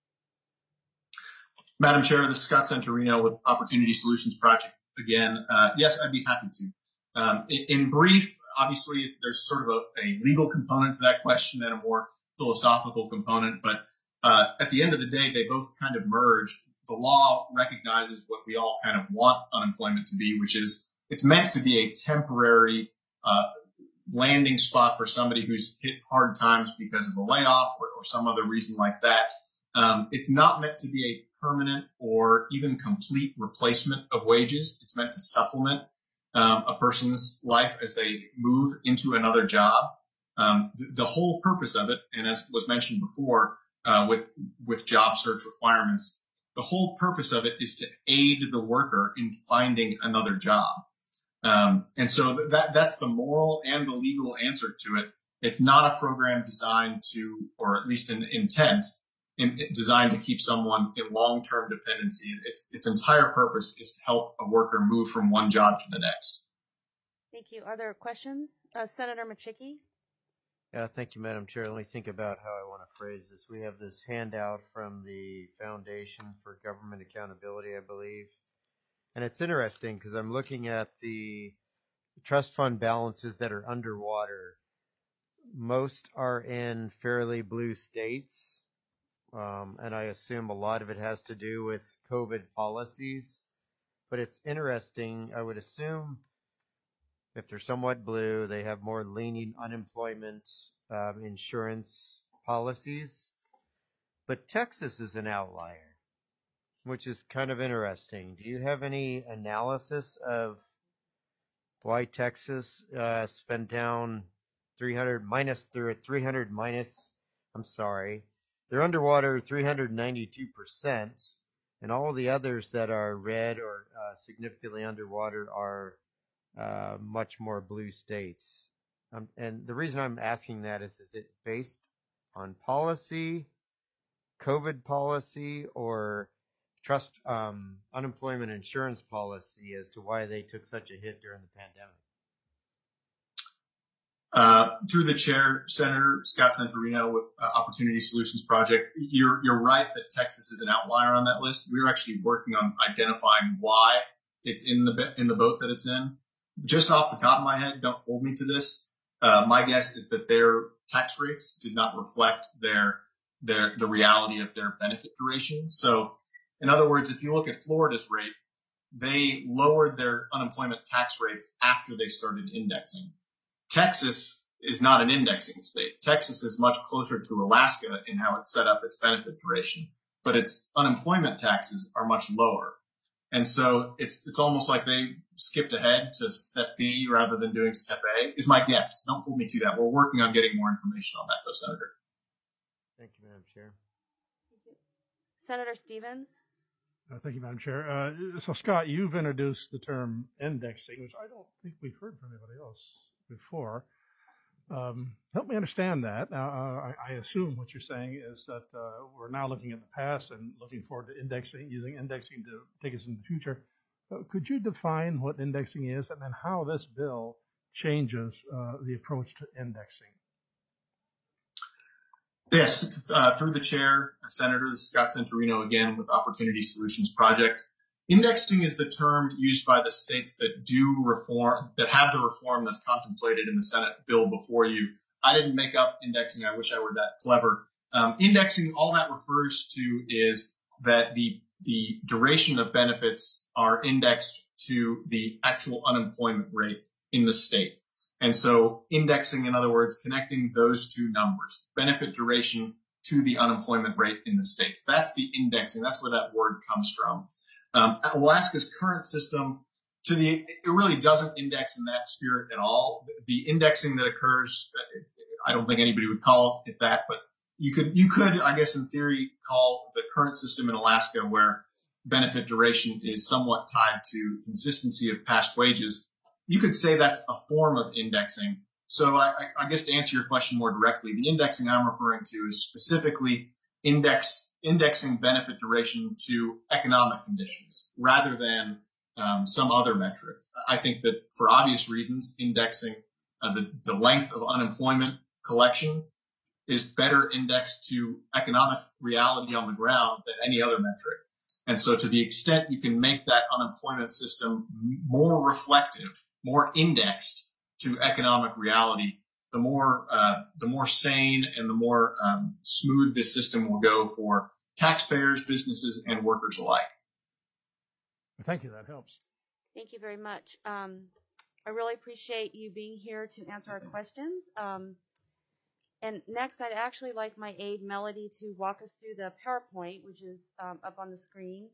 Speaker 9: Madam Chair, this is Scott Centurino with Opportunity Solutions Project again. Uh, yes, I'd be happy to. Um, in, in brief, obviously, there's sort of a, a legal component to that question and a more philosophical component, but uh, at the end of the day, they both kind of merge. The law recognizes what we all kind of want unemployment to be, which is it's meant to be a temporary uh, landing spot for somebody who's hit hard times because of a layoff or, or some other reason like that. Um, it's not meant to be a permanent or even complete replacement of wages. It's meant to supplement um, a person's life as they move into another job. Um, the, the whole purpose of it, and as was mentioned before, uh, with with job search requirements, the whole purpose of it is to aid the worker in finding another job. Um, and so that that's the moral and the legal answer to it. It's not a program designed to, or at least in intent, in, designed to keep someone in long-term dependency. Its its entire purpose is to help a worker move from one job to the next.
Speaker 1: Thank you. Are there questions? Uh, Senator Machicki?
Speaker 7: Yeah, thank you, Madam Chair. Let me think about how I want to phrase this. We have this handout from the Foundation for Government Accountability, I believe. And it's interesting because I'm looking at the trust fund balances that are underwater. Most are in fairly blue states. Um, and I assume a lot of it has to do with COVID policies. But it's interesting. I would assume if they're somewhat blue, they have more lenient unemployment um, insurance policies. But Texas is an outlier, which is kind of interesting. Do you have any analysis of why Texas uh, spent down three hundred minus they're at three hundred minus, I'm sorry, they're underwater three hundred ninety-two percent, and all the others that are red or uh, significantly underwater are uh, much more blue states. Um, and the reason I'm asking that is, is it based on policy, COVID policy, or trust um, unemployment insurance policy as to why they took such a hit during the pandemic?
Speaker 9: Uh, through the chair, Senator Scott Santorino with uh, Opportunity Solutions Project, you're you're right that Texas is an outlier on that list. We're actually working on identifying why it's in the in the boat that it's in. Just off the top of my head, don't hold me to this. Uh, my guess is that their tax rates did not reflect their their the reality of their benefit duration. So, in other words, if you look at Florida's rate, they lowered their unemployment tax rates after they started indexing. Texas is not an indexing state. Texas is much closer to Alaska in how it set up its benefit duration, but its unemployment taxes are much lower. And so it's it's almost like they skipped ahead to step B rather than doing step A, is my guess. Don't hold me to that. We're working on getting more information on that, though, Senator.
Speaker 7: Thank you, Madam Chair.
Speaker 1: Senator Stevens?
Speaker 3: Uh, thank you, Madam Chair. Uh, so, Scott, you've introduced the term indexing, which I don't think we've heard from anybody else before. Um, help me understand that. Uh, I, I assume what you're saying is that uh, we're now looking at the past and looking forward to indexing, using indexing to take us into the future. Uh, could you define what indexing is and then how this bill changes uh, the approach to indexing?
Speaker 9: Yes, uh, through the chair, Senator Scott Santorino again with Opportunity Solutions Project. Indexing is the term used by the states that do reform, that have the reform that's contemplated in the Senate bill before you. I didn't make up indexing. I wish I were that clever. Um, indexing, all that refers to is that the the duration of benefits are indexed to the actual unemployment rate in the state. And so indexing, in other words, connecting those two numbers, benefit duration to the unemployment rate in the states. That's the indexing. That's where that word comes from. Um, Alaska's current system, to the, it really doesn't index in that spirit at all. The indexing that occurs, I don't think anybody would call it that, but you could, you could, I guess, in theory, call the current system in Alaska where benefit duration is somewhat tied to consistency of past wages. You could say that's a form of indexing. So I, I guess to answer your question more directly, the indexing I'm referring to is specifically indexed indexing benefit duration to economic conditions rather than um, some other metric. I think that for obvious reasons, indexing uh, the, the length of unemployment collection is better indexed to economic reality on the ground than any other metric. And so to the extent you can make that unemployment system more reflective, more indexed to economic reality, the more uh, the more sane and the more um, smooth this system will go for taxpayers, businesses, and workers alike.
Speaker 3: Thank you. That helps.
Speaker 1: Thank you very much. Um, I really appreciate you being here to answer our questions. Um, and next, I'd actually like my aide, Melody, to walk us through the PowerPoint, which is um, up on the screen.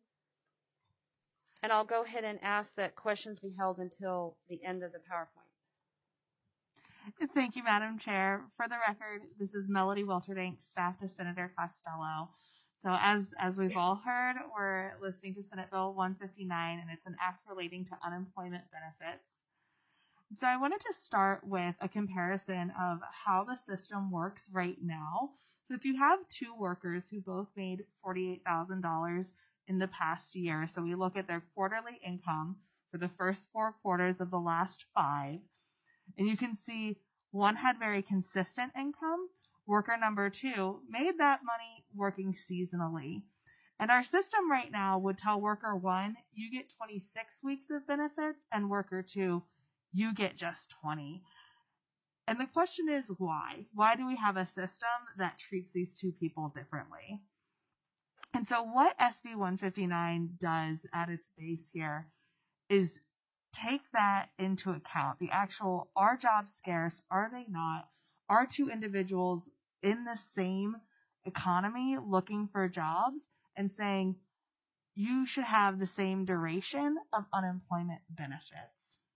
Speaker 1: And I'll go ahead and ask that questions be held until the end of the PowerPoint.
Speaker 4: Thank you, Madam Chair. For the record, this is Melody Wilterdink, staff to Senator Costello. So as as we've all heard, we're listening to Senate Bill one fifty-nine, and it's an act relating to unemployment benefits. So I wanted to start with a comparison of how the system works right now. So if you have two workers who both made forty-eight thousand dollars in the past year, so we look at their quarterly income for the first four quarters of the last five, and you can see one had very consistent income. Worker number two made that money working seasonally. And our system right now would tell worker one, you get twenty-six weeks of benefits, and worker two, you get just twenty. And the question is why? Why do we have a system that treats these two people differently? And so what S B one fifty-nine does at its base here is take that into account. The actual, are jobs scarce? Are they not? Are two individuals in the same economy looking for jobs and saying you should have the same duration of unemployment benefits?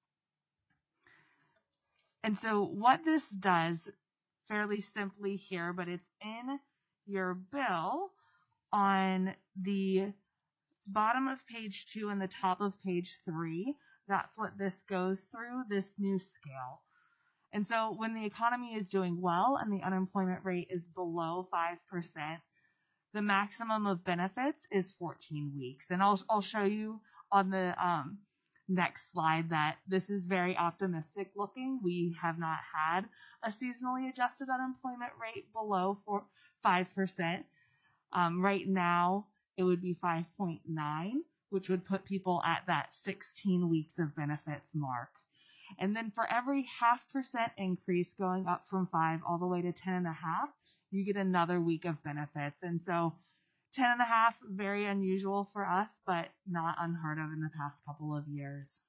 Speaker 4: And so what this does, fairly simply here, but it's in your bill on the bottom of page two and the top of page three. That's what this goes through, this new scale. And so when the economy is doing well and the unemployment rate is below five percent, the maximum of benefits is fourteen weeks. And I'll, I'll show you on the um, next slide that this is very optimistic looking. We have not had a seasonally adjusted unemployment rate below four, five percent. Um, right now, it would be five point nine, which would put people at that sixteen weeks of benefits mark. And then for every half percent increase going up from five all the way to ten and a half, you get another week of benefits. And so ten and a half, very unusual for us, but not unheard of in the past couple of years.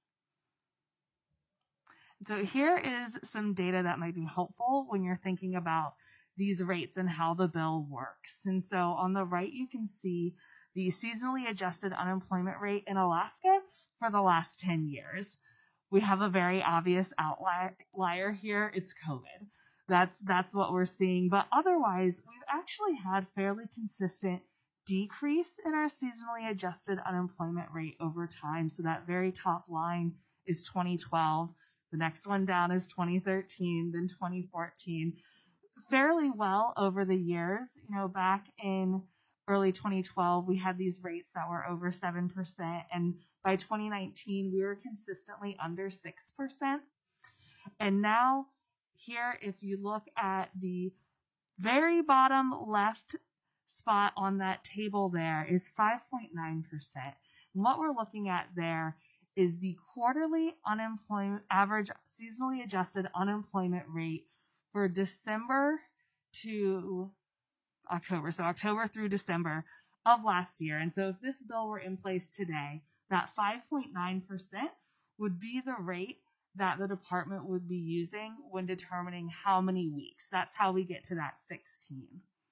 Speaker 4: So here is some data that might be helpful when you're thinking about these rates and how the bill works. And so on the right, you can see the seasonally adjusted unemployment rate in Alaska for the last ten years. We have a very obvious outlier here. It's COVID. That's, that's what we're seeing. But otherwise, we've actually had fairly consistent decrease in our seasonally adjusted unemployment rate over time. So that very top line is twenty twelve. The next one down is twenty thirteen, then twenty fourteen. Fairly well over the years. You know, back in early twenty twelve, we had these rates that were over seven percent. And by twenty nineteen, we were consistently under six percent. And now here, if you look at the very bottom left spot on that table there is five point nine percent. And what we're looking at there is the quarterly unemployment, average seasonally adjusted unemployment rate for December to October, so October through December of last year. And so if this bill were in place today, that five point nine percent would be the rate that the department would be using when determining how many weeks. That's how we get to that sixteen.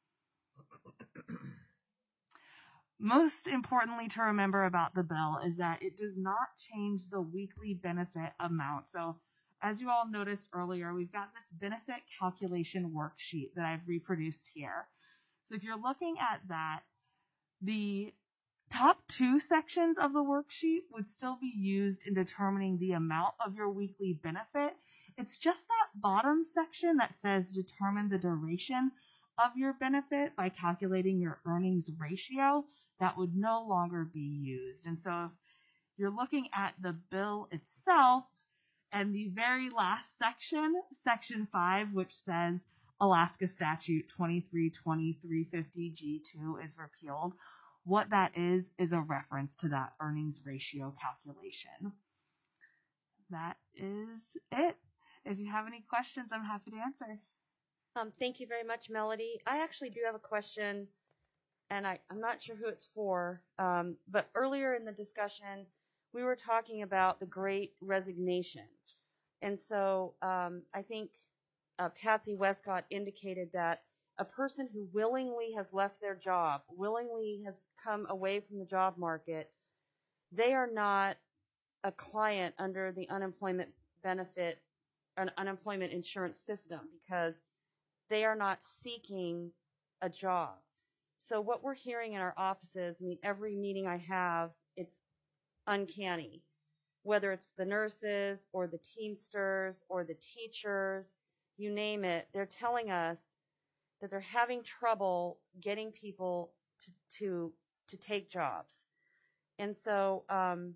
Speaker 4: Most importantly to remember about the bill is that it does not change the weekly benefit amount. So as you all noticed earlier, we've got this benefit calculation worksheet that I've reproduced here. So if you're looking at that, the top two sections of the worksheet would still be used in determining the amount of your weekly benefit. It's just that bottom section that says determine the duration of your benefit by calculating your earnings ratio that would no longer be used. And so if you're looking at the bill itself and the very last section, section five, which says Alaska Statute twenty-three twenty three fifty G two is repealed, what that is is a reference to that earnings ratio calculation. That is it. If you have any questions, I'm happy to answer.
Speaker 1: Um, thank you very much, Melody. I actually do have a question, and I, I'm not sure who it's for, um, but earlier in the discussion, we were talking about the Great Resignation. And so um, I think uh, Patsy Westcott indicated that a person who willingly has left their job, willingly has come away from the job market, they are not a client under the unemployment benefit, an unemployment insurance system, because they are not seeking a job. So what we're hearing in our offices, I mean, every meeting I have, it's uncanny. Whether it's the nurses or the Teamsters or the teachers, you name it, they're telling us that they're having trouble getting people to to, to take jobs. And so um,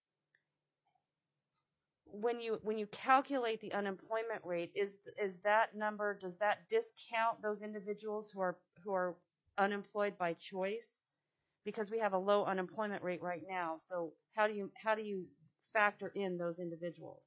Speaker 1: when you when you calculate the unemployment rate, is is that number, does that discount those individuals who are who are unemployed by choice? Because we have a low unemployment rate right now. So how do you how do you factor in those individuals?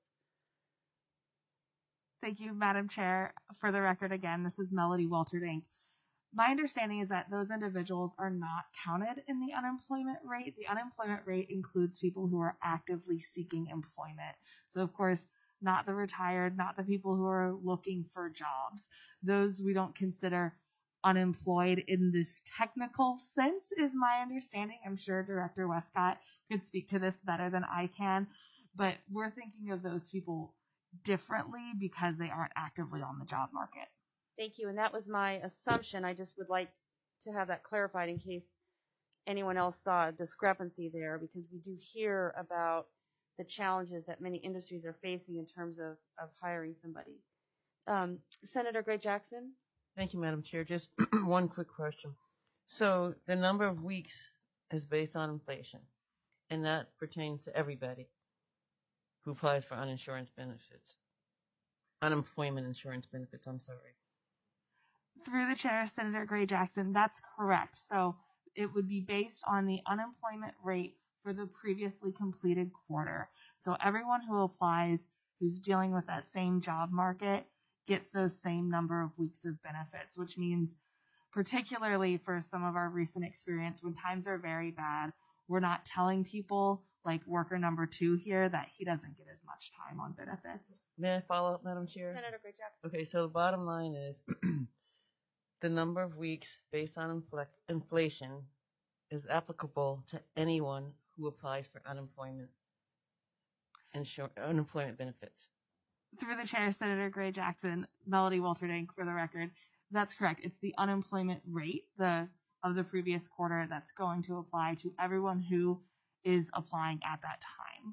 Speaker 4: Thank you, Madam Chair. For the record, again, this is Melody Walterdink. My understanding is that those individuals are not counted in the unemployment rate. The unemployment rate includes people who are actively seeking employment. So, of course, not the retired, not the people who are looking for jobs. Those we don't consider unemployed in this technical sense, is my understanding. I'm sure Director Westcott could speak to this better than I can, but we're thinking of those people differently because they aren't actively on the job market.
Speaker 1: Thank you. And that was my assumption. I just would like to have that clarified in case anyone else saw a discrepancy there, because we do hear about the challenges that many industries are facing in terms of, of hiring somebody. Um, Senator Gray Jackson?
Speaker 6: Thank you, Madam Chair. Just one quick question. So the number of weeks is based on inflation, and that pertains to everybody who applies for uninsurance benefits. Unemployment insurance benefits, I'm sorry.
Speaker 4: Through the chair, Senator Gray Jackson, that's correct. So it would be based on the unemployment rate for the previously completed quarter. So everyone who applies who's dealing with that same job market gets those same number of weeks of benefits, which means particularly for some of our recent experience, when times are very bad, we're not telling people, like worker number two here, that he doesn't get as much time on benefits.
Speaker 6: May I follow up, Madam Chair?
Speaker 1: Senator Gray Jackson.
Speaker 6: Okay, so the bottom line is the number of weeks based on infl- inflation is applicable to anyone who applies for unemployment insur- unemployment benefits.
Speaker 4: Through the chair, Senator Gray Jackson, Melody Walterdink, for the record. That's correct. It's the unemployment rate the of the previous quarter that's going to apply to everyone who is applying at that time.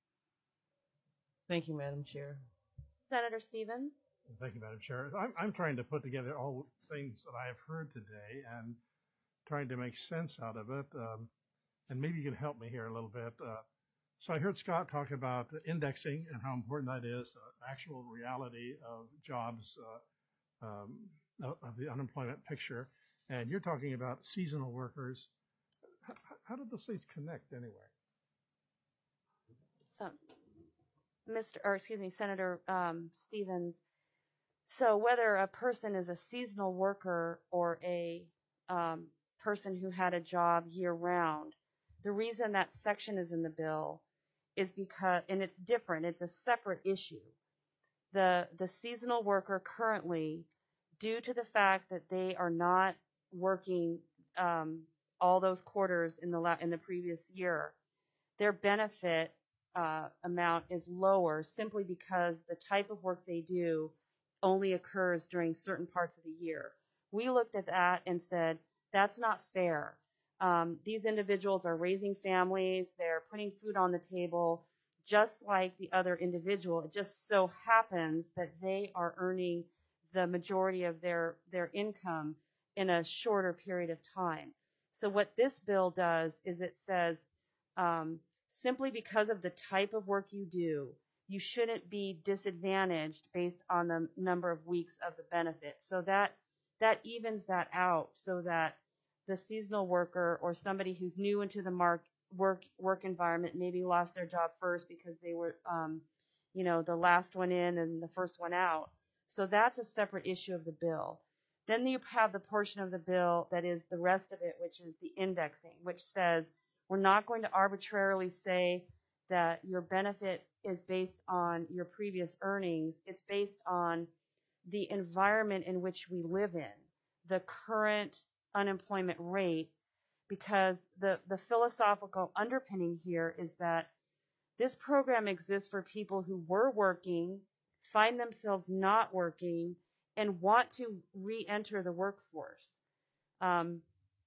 Speaker 6: Thank you, Madam Chair.
Speaker 1: Senator Stevens?
Speaker 3: Thank you, Madam Chair. I'm, I'm trying to put together all things that I have heard today and trying to make sense out of it. Um, and maybe you can help me here a little bit. Uh, so I heard Scott talk about indexing and how important that is, uh, actual reality of jobs, uh, um, of, of the unemployment picture. And you're talking about seasonal workers. How, how did those things connect anyway?
Speaker 1: Um, Mister or excuse me, Senator um, Stevens. So whether a person is a seasonal worker or a um, person who had a job year round, the reason that section is in the bill is because, and it's different, it's a separate issue. The the seasonal worker currently, due to the fact that they are not working um, all those quarters in the la- in the previous year, their benefit uh, amount is lower simply because the type of work they do only occurs during certain parts of the year. We looked at that and said, that's not fair. Um, these individuals are raising families, they're putting food on the table, just like the other individual. It just so happens that they are earning the majority of their, their income in a shorter period of time. So what this bill does is it says, um, simply because of the type of work you do, you shouldn't be disadvantaged based on the number of weeks of the benefit. So that that evens that out so that the seasonal worker or somebody who's new into the mark, work work environment maybe lost their job first because they were, um, you know, the last one in and the first one out. So that's a separate issue of the bill. Then you have the portion of the bill that is the rest of it, which is the indexing, which says we're not going to arbitrarily say that your benefit is based on your previous earnings. It's based on the environment in which we live in, the current unemployment rate, because the, the philosophical underpinning here is that this program exists for people who were working, find themselves not working, and want to re-enter the workforce. Um,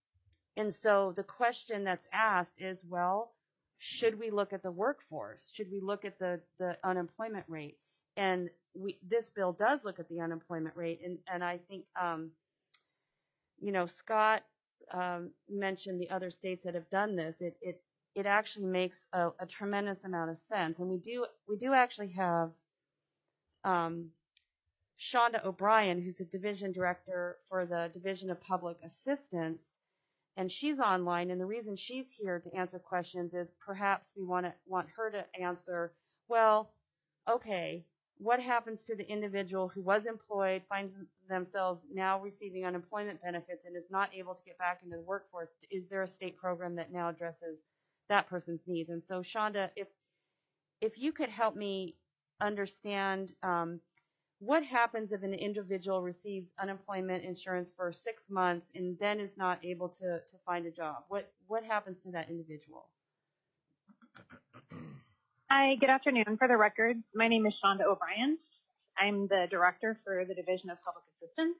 Speaker 1: And so the question that's asked is, well, should we look at the workforce? Should we look at the, the unemployment rate? And we, this bill does look at the unemployment rate. And, and I think, um, you know, Scott um, mentioned the other states that have done this. It, it, it actually makes a, a tremendous amount of sense. And we do, we do actually have um, Shonda O'Brien, who's the division director for the Division of Public Assistance, and she's online. And the reason she's here to answer questions is perhaps we want to want her to answer, well, okay, what happens to the individual who was employed, finds themselves now receiving unemployment benefits, and is not able to get back into the workforce? Is there a state program that now addresses that person's needs? And so, Shonda, if if you could help me understand um, what happens if an individual receives unemployment insurance for six months and then is not able to, to find a job? What what happens to that individual?
Speaker 10: Hi, good afternoon. For the record, my name is Shonda O'Brien. I'm the director for the Division of Public Assistance.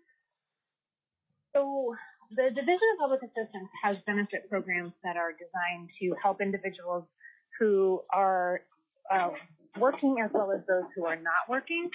Speaker 10: So the Division of Public Assistance has benefit programs that are designed to help individuals who are uh, working as well as those who are not working.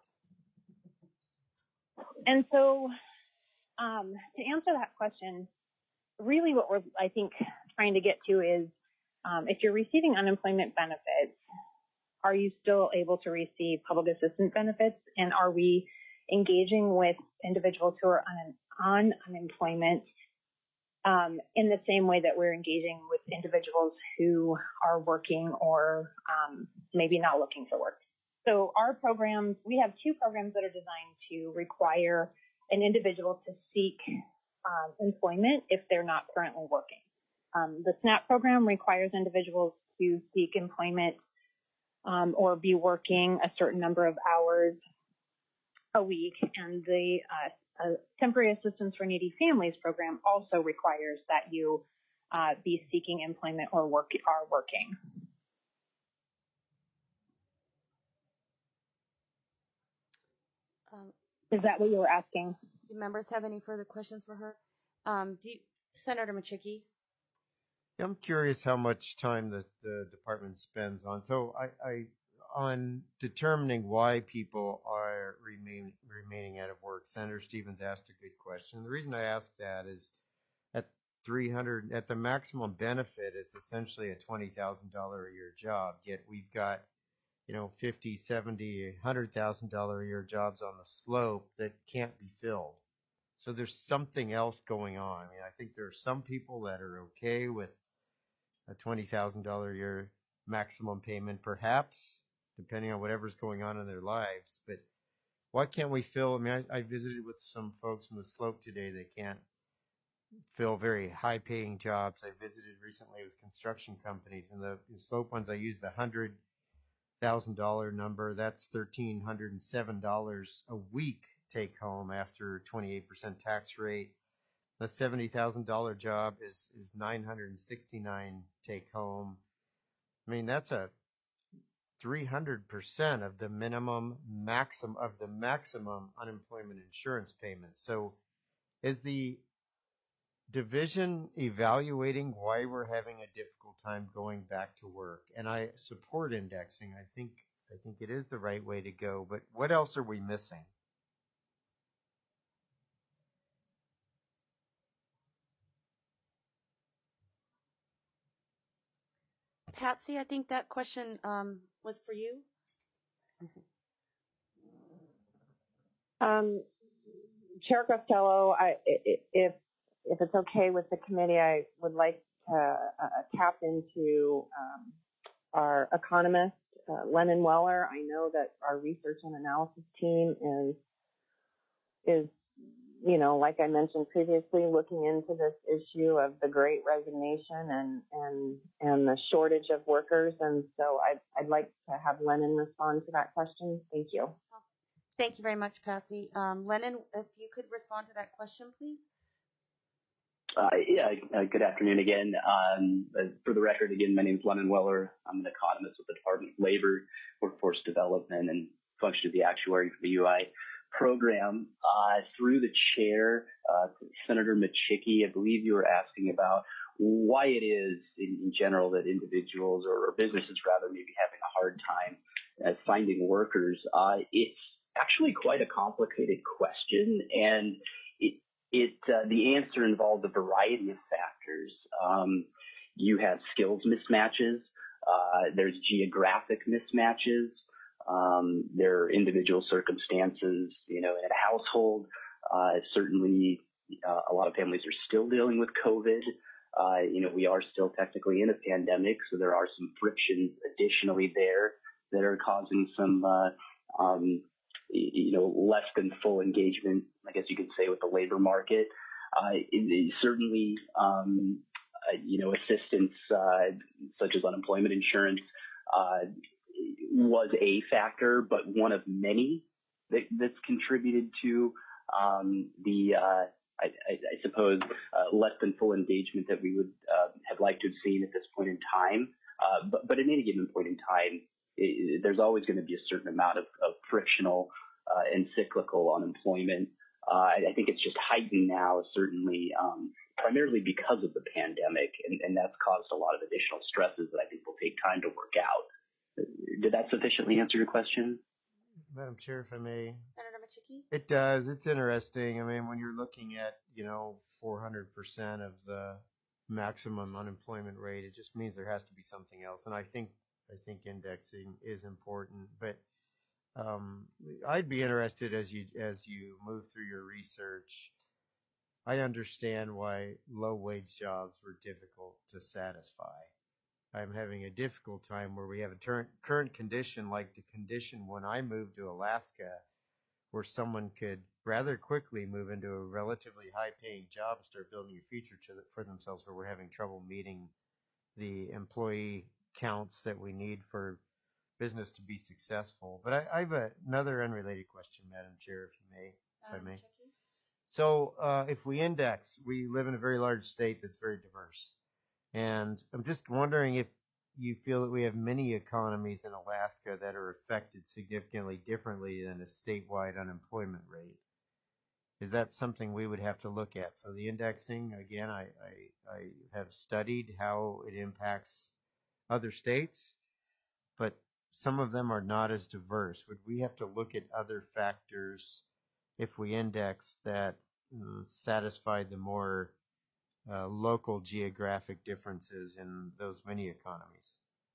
Speaker 10: And so um, to answer that question, really what we're, I think, trying to get to is um, if you're receiving unemployment benefits, are you still able to receive public assistance benefits? And are we engaging with individuals who are on, on unemployment um, in the same way that we're engaging with individuals who are working or um, maybe not looking for work? So our programs, we have two programs that are designed to require an individual to seek um, employment if they're not currently working. Um, the SNAP program requires individuals to seek employment um, or be working a certain number of hours a week, and the uh, uh, Temporary Assistance for Needy Families program also requires that you uh, be seeking employment or work are working.
Speaker 1: Um,
Speaker 10: Is that what you were asking?
Speaker 1: do members have any further questions for her? Um, do you, Senator Machicki?
Speaker 7: I'm curious how much time the, the department spends on. So I, I on determining why people are remain, remaining out of work. Senator Stevens asked a good question. The reason I ask that is at three hundred, at the maximum benefit, it's essentially a twenty thousand dollars a year job. Yet we've got, you know, fifty, seventy, one hundred thousand dollars a year jobs on the slope that can't be filled. So there's something else going on. I mean, I think there are some people that are okay with a twenty thousand dollars a year maximum payment, perhaps, depending on whatever's going on in their lives. But why can't we fill? I mean, I, I visited with some folks from the slope today that can't fill very high-paying jobs. I visited recently with construction companies, and the, the slope ones, I used the one hundred thousand dollars number. That's one thousand three hundred seven dollars a week take home after twenty-eight percent tax rate. The seventy thousand dollars job is, is nine hundred sixty-nine take home. I mean, that's a three hundred percent of the minimum maximum of the maximum unemployment insurance payment. So is the division evaluating why we're having a difficult time going back to work? And I support indexing. I think, I think it is the right way to go, but what else are we missing?
Speaker 1: Patsy, I think that question um, was for you.
Speaker 5: Um, Chair Costello, I, if if it's okay with the committee, I would like to uh, tap into um, our economist, uh, Lennon Weller. I know that our research and analysis team is is you know, like I mentioned previously, looking into this issue of the Great Resignation and and and the shortage of workers. And so I'd I'd like to have Lennon respond to that question. Thank you.
Speaker 1: Thank you very much, Patsy. Um, Lennon, if you could respond to that question, please.
Speaker 8: Uh, yeah, uh, good afternoon again. Um, uh, for the record, again, my name is Lennon Weller. I'm an economist with the Department of Labor, Workforce Development, and function as the actuary for the U I program. Uh, through the chair, Uh, Senator Machicki, I believe you were asking about why it is in, in general that individuals or, or businesses rather may be having a hard time uh, finding workers. Uh, it's actually quite a complicated question, and it, it uh, the answer involves a variety of factors. Um, you have skills mismatches. Uh, there's geographic mismatches. Um, there are individual circumstances, you know, in a household. Uh, certainly, uh, a lot of families are still dealing with COVID. Uh, you know, we are still technically in a pandemic, so there are some frictions additionally there that are causing some, uh, um, you know, less than full engagement, I guess you could say, with the labor market. Uh, it, it certainly, um, uh, you know, assistance uh, such as unemployment insurance uh, was a factor, but one of many that, that's contributed to um, the, uh, I, I, I suppose, uh, less than full engagement that we would uh, have liked to have seen at this point in time. Uh, but, but at any given point in time, it, there's always going to be a certain amount of, of frictional uh, and cyclical unemployment. Uh, I, I think it's just heightened now, certainly, um, primarily because of the pandemic, and, and that's caused a lot of additional stresses that I think will take time to work out. Did that sufficiently answer your question?
Speaker 7: Madam Chair, if I may.
Speaker 1: Senator Machicki?
Speaker 7: It does. It's interesting. I mean, when you're looking at, you know, four hundred percent of the maximum unemployment rate, it just means there has to be something else. And I think, I think indexing is important, but um, I'd be interested as you, as you move through your research. I understand why low wage jobs were difficult to satisfy. I'm having a difficult time where we have a ter- current condition like the condition when I moved to Alaska, where someone could rather quickly move into a relatively high-paying job and start building a future to the, for themselves, where we're having trouble meeting the employee counts that we need for business to be successful. But I, I have a, another unrelated question, Madam Chair, if you may, if um, I may. So uh, if we index, we live in a very large state that's very diverse. And I'm just wondering if you feel that we have many economies in Alaska that are affected significantly differently than a statewide unemployment rate. Is that something we would have to look at? So the indexing, again, I, I, I have studied how it impacts other states, but some of them are not as diverse. Would we have to look at other factors if we index that uh, satisfy the more Uh, local geographic differences in those many economies?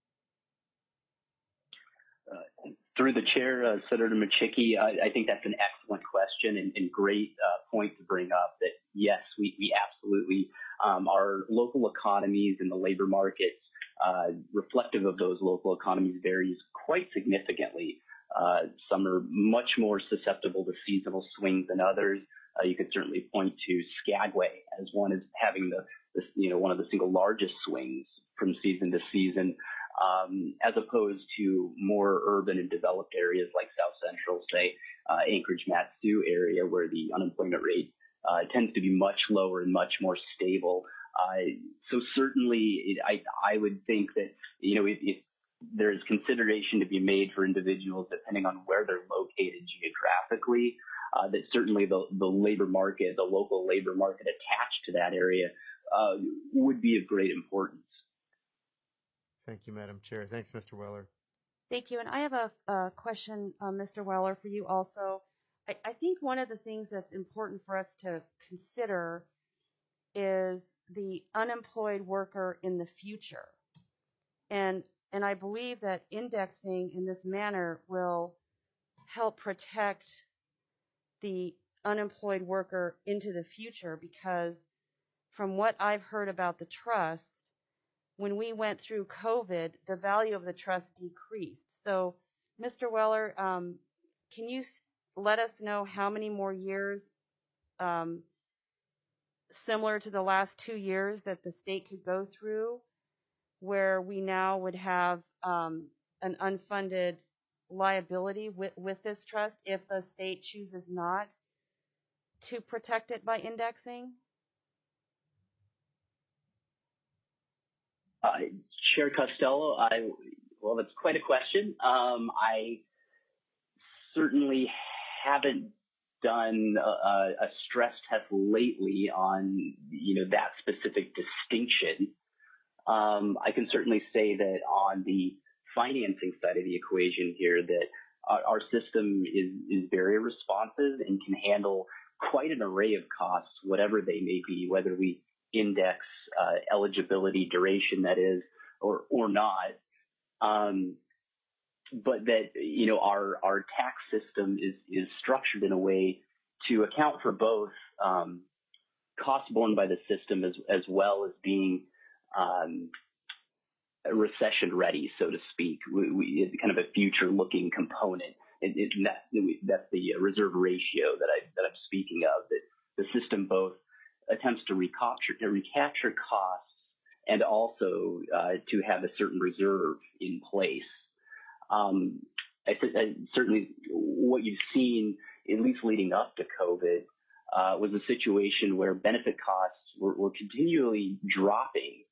Speaker 8: Uh, through the chair, uh, Senator Machicki, I, I think that's an excellent question and, and great uh, point to bring up that, yes, we, we absolutely, um, our local economies and the labor markets uh, reflective of those local economies varies quite significantly. Uh, some are much more susceptible to seasonal swings than others. Uh, you could certainly point to Skagway as one as having the, the, you know, one of the single largest swings from season to season, um, as opposed to more urban and developed areas like South Central, say, uh, Anchorage, Matsu area, where the unemployment rate uh, tends to be much lower and much more stable. Uh, so certainly, it, I, I would think that, you know, if, if there is consideration to be made for individuals depending on where they're located geographically, Uh, that certainly the, the labor market, the local labor market attached to that area uh, would be of great importance.
Speaker 7: Thank you, Madam Chair. Thanks, Mister Weller.
Speaker 1: Thank you. And I have a, a question, uh, Mister Weller, for you also. I, I think one of the things that's important for us to consider is the unemployed worker in the future. And, and I believe that indexing in this manner will help protect the unemployed worker into the future, because from what I've heard about the trust, when we went through COVID, the value of the trust decreased. So, Mister Weller, um, can you let us know how many more years, um, similar to the last two years, that the state could go through, where we now would have um, an unfunded liability with, with this trust if the state chooses not to protect it by indexing?
Speaker 8: Uh, Chair Costello, I, well, that's quite a question. Um, I certainly haven't done a, a stress test lately on, you know, that specific distinction. Um, I can certainly say that on the financing side of the equation here, that our, our system is, is very responsive and can handle quite an array of costs, whatever they may be, whether we index uh, eligibility, duration, that is, or or not. Um, but that, you know, our our tax system is is structured in a way to account for both um, costs borne by the system as as well as being um, recession ready, so to speak. We, we, it's kind of a future looking component. It, it, that, that's the reserve ratio that I that I'm speaking of. That the system both attempts to recapture to recapture costs and also uh, to have a certain reserve in place. Um, I, th- I certainly what you've seen, at least leading up to COVID, uh, was a situation where benefit costs were, were continually dropping,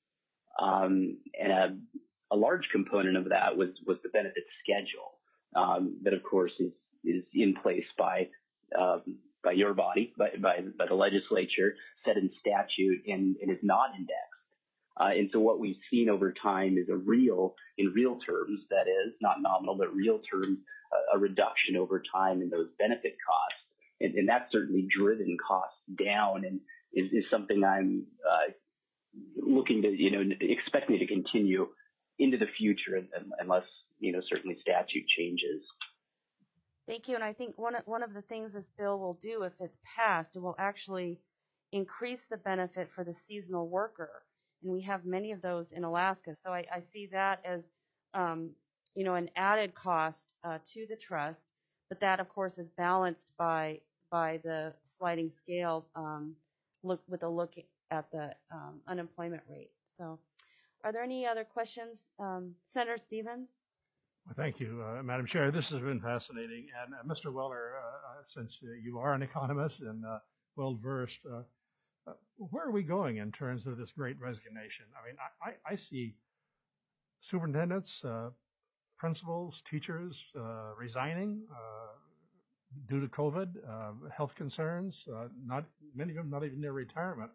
Speaker 8: um, and a, a large component of that was was the benefit schedule um, that, of course, is is in place by um, by your body, by, by by the legislature, set in statute, and, and is not indexed. Uh, and so what we've seen over time is a real, in real terms, that is, not nominal, but real terms, uh, a reduction over time in those benefit costs. And, and that's certainly driven costs down and is, is something I'm uh, looking to, you know, expecting to continue into the future unless, you know, certainly statute changes.
Speaker 1: Thank you. And I think one of, one of the things this bill will do, if it's passed, it will actually increase the benefit for the seasonal worker. And we have many of those in Alaska. So I, I see that as, um, you know, an added cost uh, to the trust. But that, of course, is balanced by by the sliding scale um, look with a look at the um, unemployment rate. So are there any other questions? Um, Senator Stevens?
Speaker 3: Well, thank you, uh, Madam Chair. This has been fascinating. And uh, Mister Weller, uh, since uh, you are an economist and uh, well-versed, uh, Uh, where are we going in terms of this great resignation? I mean, I, I, I see superintendents, uh, principals, teachers uh, resigning uh, due to COVID, uh, health concerns, uh, not many of them not even near retirement.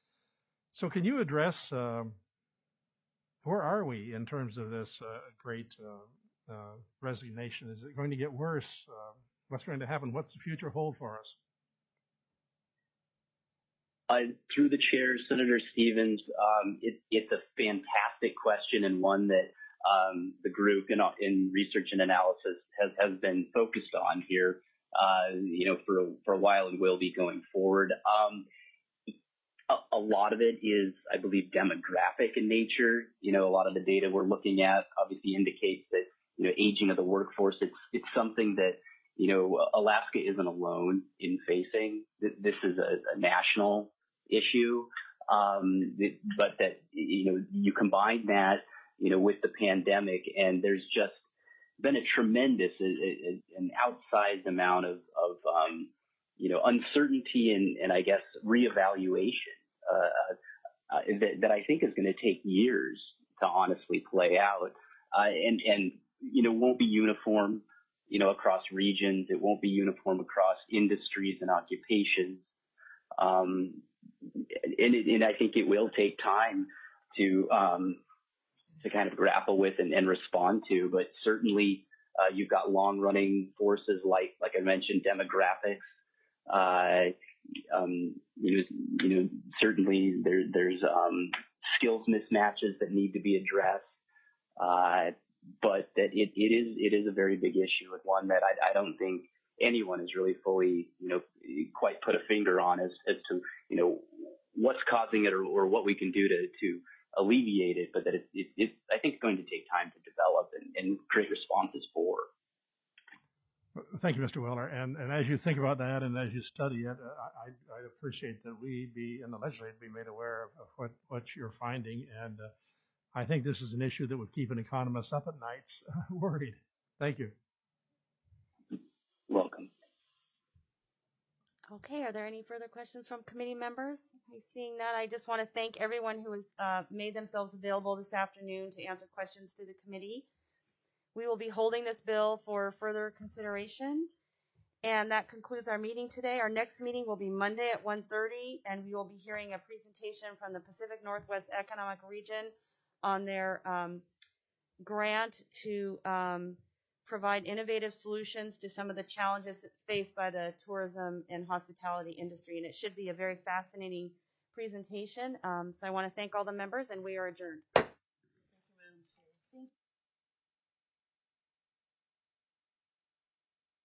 Speaker 3: So can you address uh, where are we in terms of this uh, great uh, uh, resignation? Is it going to get worse? Uh, what's going to happen? What's the future hold for us?
Speaker 8: Uh, through the chair, Senator Stevens, um, it, it's a fantastic question and one that um, the group in, in research and analysis has, has been focused on here, uh, you know, for for a while and will be going forward. Um, a, a lot of it is, I believe, demographic in nature. You know, a lot of the data we're looking at obviously indicates that, you know, aging of the workforce. It's it's something that, you know, Alaska isn't alone in facing. This is a, a national issue, um, but that, you know, you combine that, you know, with the pandemic, and there's just been a tremendous, a, a, an outsized amount of, of um, you know, uncertainty and, and I guess reevaluation uh, uh, that, that I think is going to take years to honestly play out, uh, and and you know won't be uniform, you know, across regions. It won't be uniform across industries and occupations. Um, and, it, and I think it will take time to um, to kind of grapple with and, and respond to. But certainly, uh, you've got long-running forces like, like I mentioned, demographics. Uh, um, you know, you know, certainly there, there's um, skills mismatches that need to be addressed. Uh, but that it, it is it is a very big issue, and one that I, I don't think anyone has really fully, you know, quite put a finger on as, as to, you know, what's causing it or, or what we can do to, to alleviate it, but that it, it, it, I think it's going to take time to develop and, and create responses for.
Speaker 3: Thank you, Mister Weller. And, and as you think about that and as you study it, I, I appreciate that we be in the legislature be made aware of, of what, what you're finding. And uh, I think this is an issue that would keep an economist up at nights worried. Thank you.
Speaker 8: Welcome.
Speaker 1: Okay, are there any further questions from committee members? Seeing none, I just want to thank everyone who has uh, made themselves available this afternoon to answer questions to the committee. We will be holding this bill for further consideration, And that concludes our meeting today. Our next meeting will be Monday at one thirty, and we will be hearing a presentation from the Pacific Northwest Economic Region on their um, grant to um, provide innovative solutions to some of the challenges faced by the tourism and hospitality industry. And it should be a very fascinating presentation. Um, so I want to thank all the members, and we are adjourned.